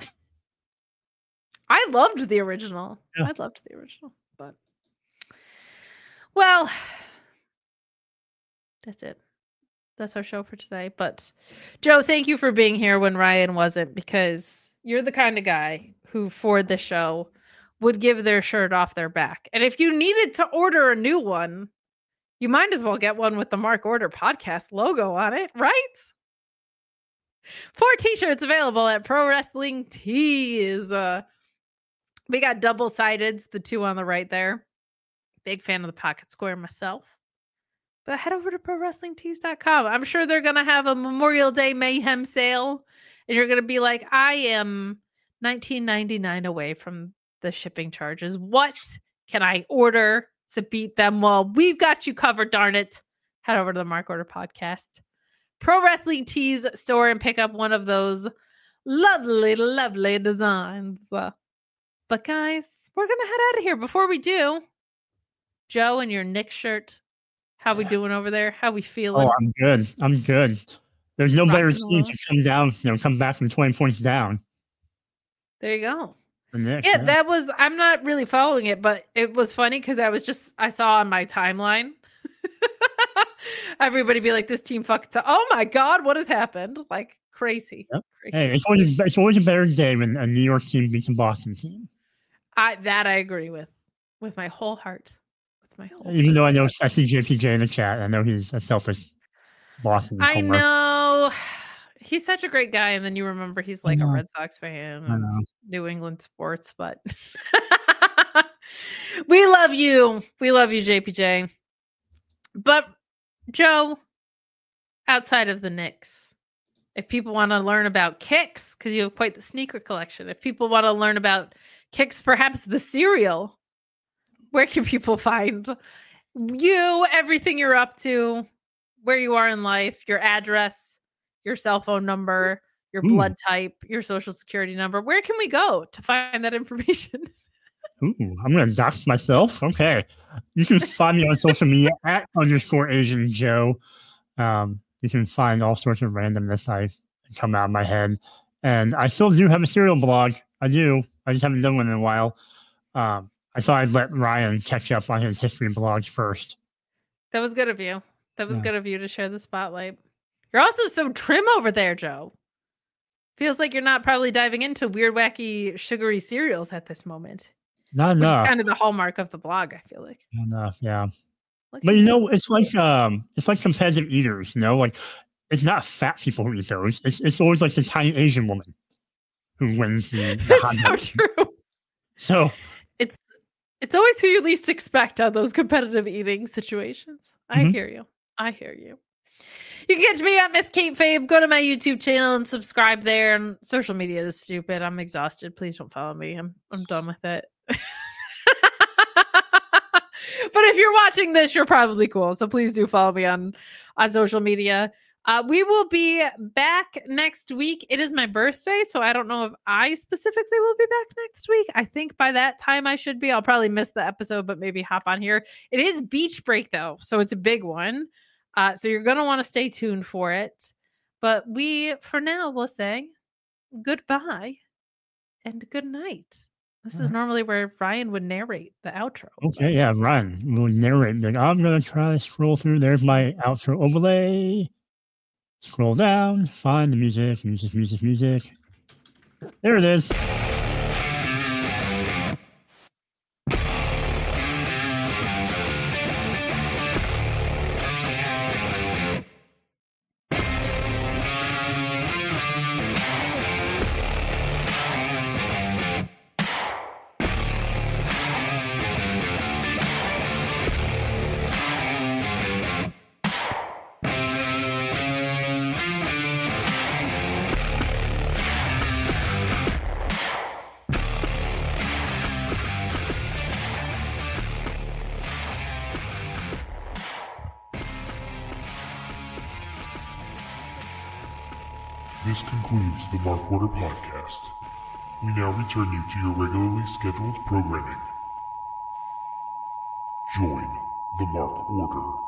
I loved the original. Yeah. I loved the original. But well, that's it. That's our show for today. But Joe, thank you for being here when Ryan wasn't, because you're the kind of guy who, for the show, would give their shirt off their back. And if you needed to order a new one, you might as well get one with the Mark Order podcast logo on it, right? Four t-shirts available at Pro Wrestling Tees. Uh, we got double sideds, the two on the right there. Big fan of the pocket square myself. But head over to pro wrestling tees dot com. I'm sure they're going to have a Memorial Day Mayhem sale. And you're going to be like, I am nineteen ninety-nine away from the shipping charges. What can I order to beat them? Well, we've got you covered, darn it. Head over to the Mark Order podcast Pro Wrestling Tees store and pick up one of those lovely, lovely designs. Uh, but guys, we're going to head out of here. Before we do, Joe and your Nick shirt. How we doing over there? How we feeling? Oh, I'm good. I'm good. There's no better Rocking team along. to come down, you know, come back from twenty points down. There you go. than Nick, Yeah, that was, I'm not really following it, but it was funny because I was just, I saw on my timeline, everybody be like, this team fucked up. Oh my God, what has happened? Like crazy. Yep. crazy. Hey, it's always, it's always a better day when a New York team beats a Boston team. I, that I agree with, with my whole heart. With my whole Even though I know I see J P J in the chat, I know he's a selfish Boston I homer. know. He's such a great guy. And then you remember he's like a know. Red Sox fan, I and know. New England sports, but we love you. We love you, J P J. But Joe, outside of the Knicks, if people want to learn about Kicks, because you have quite the sneaker collection, if people want to learn about Kicks, perhaps the cereal, where can people find you, everything you're up to, where you are in life, your address, your cell phone number, your Ooh. blood type, your social security number? Where can we go to find that information? Ooh, I'm going to dox myself. Okay. You can find me on social media at underscore Asian Joe. Um, you can find all sorts of randomness I come out of my head. And I still do have a serial blog. I do. I just haven't done one in a while. Um, I thought I'd let Ryan catch up on his history blogs first. That was good of you. That was Yeah. good of you to share the spotlight. You're also so trim over there, Joe. Feels like you're not probably diving into weird, wacky, sugary cereals at this moment. Not Which enough. is kind of the hallmark of the blog, I feel like. Not enough, yeah. Look But at you you. know, it's like um, it's like competitive eaters. You know, like it's not fat people who eat those. It's it's always like the tiny Asian woman who wins the. the hot That's so dog. true. So It's it's always who you least expect on those competitive eating situations. I Mhm. hear you. I hear you. You can catch me at Miss Kate Fabe. Go to my YouTube channel and subscribe there. And social media is stupid. I'm exhausted. Please don't follow me. I'm I'm done with it. But if you're watching this, you're probably cool. So please do follow me on, on social media. Uh, we will be back next week. It is my birthday, so I don't know if I specifically will be back next week. I think by that time I should be. I'll probably miss the episode, but maybe hop on here. It is beach break, though, so it's a big one. Uh, so you're going to want to stay tuned for it. But we, for now, will say goodbye and good night. This is normally where Ryan would narrate the outro. okay, yeah, Ryan will narrate. Like, I'm gonna try to scroll through. There's my outro overlay. Scroll down, find the music, music, music, music. There it is. This concludes the Mark Order podcast. We now return you to your regularly scheduled programming. Join the Mark Order.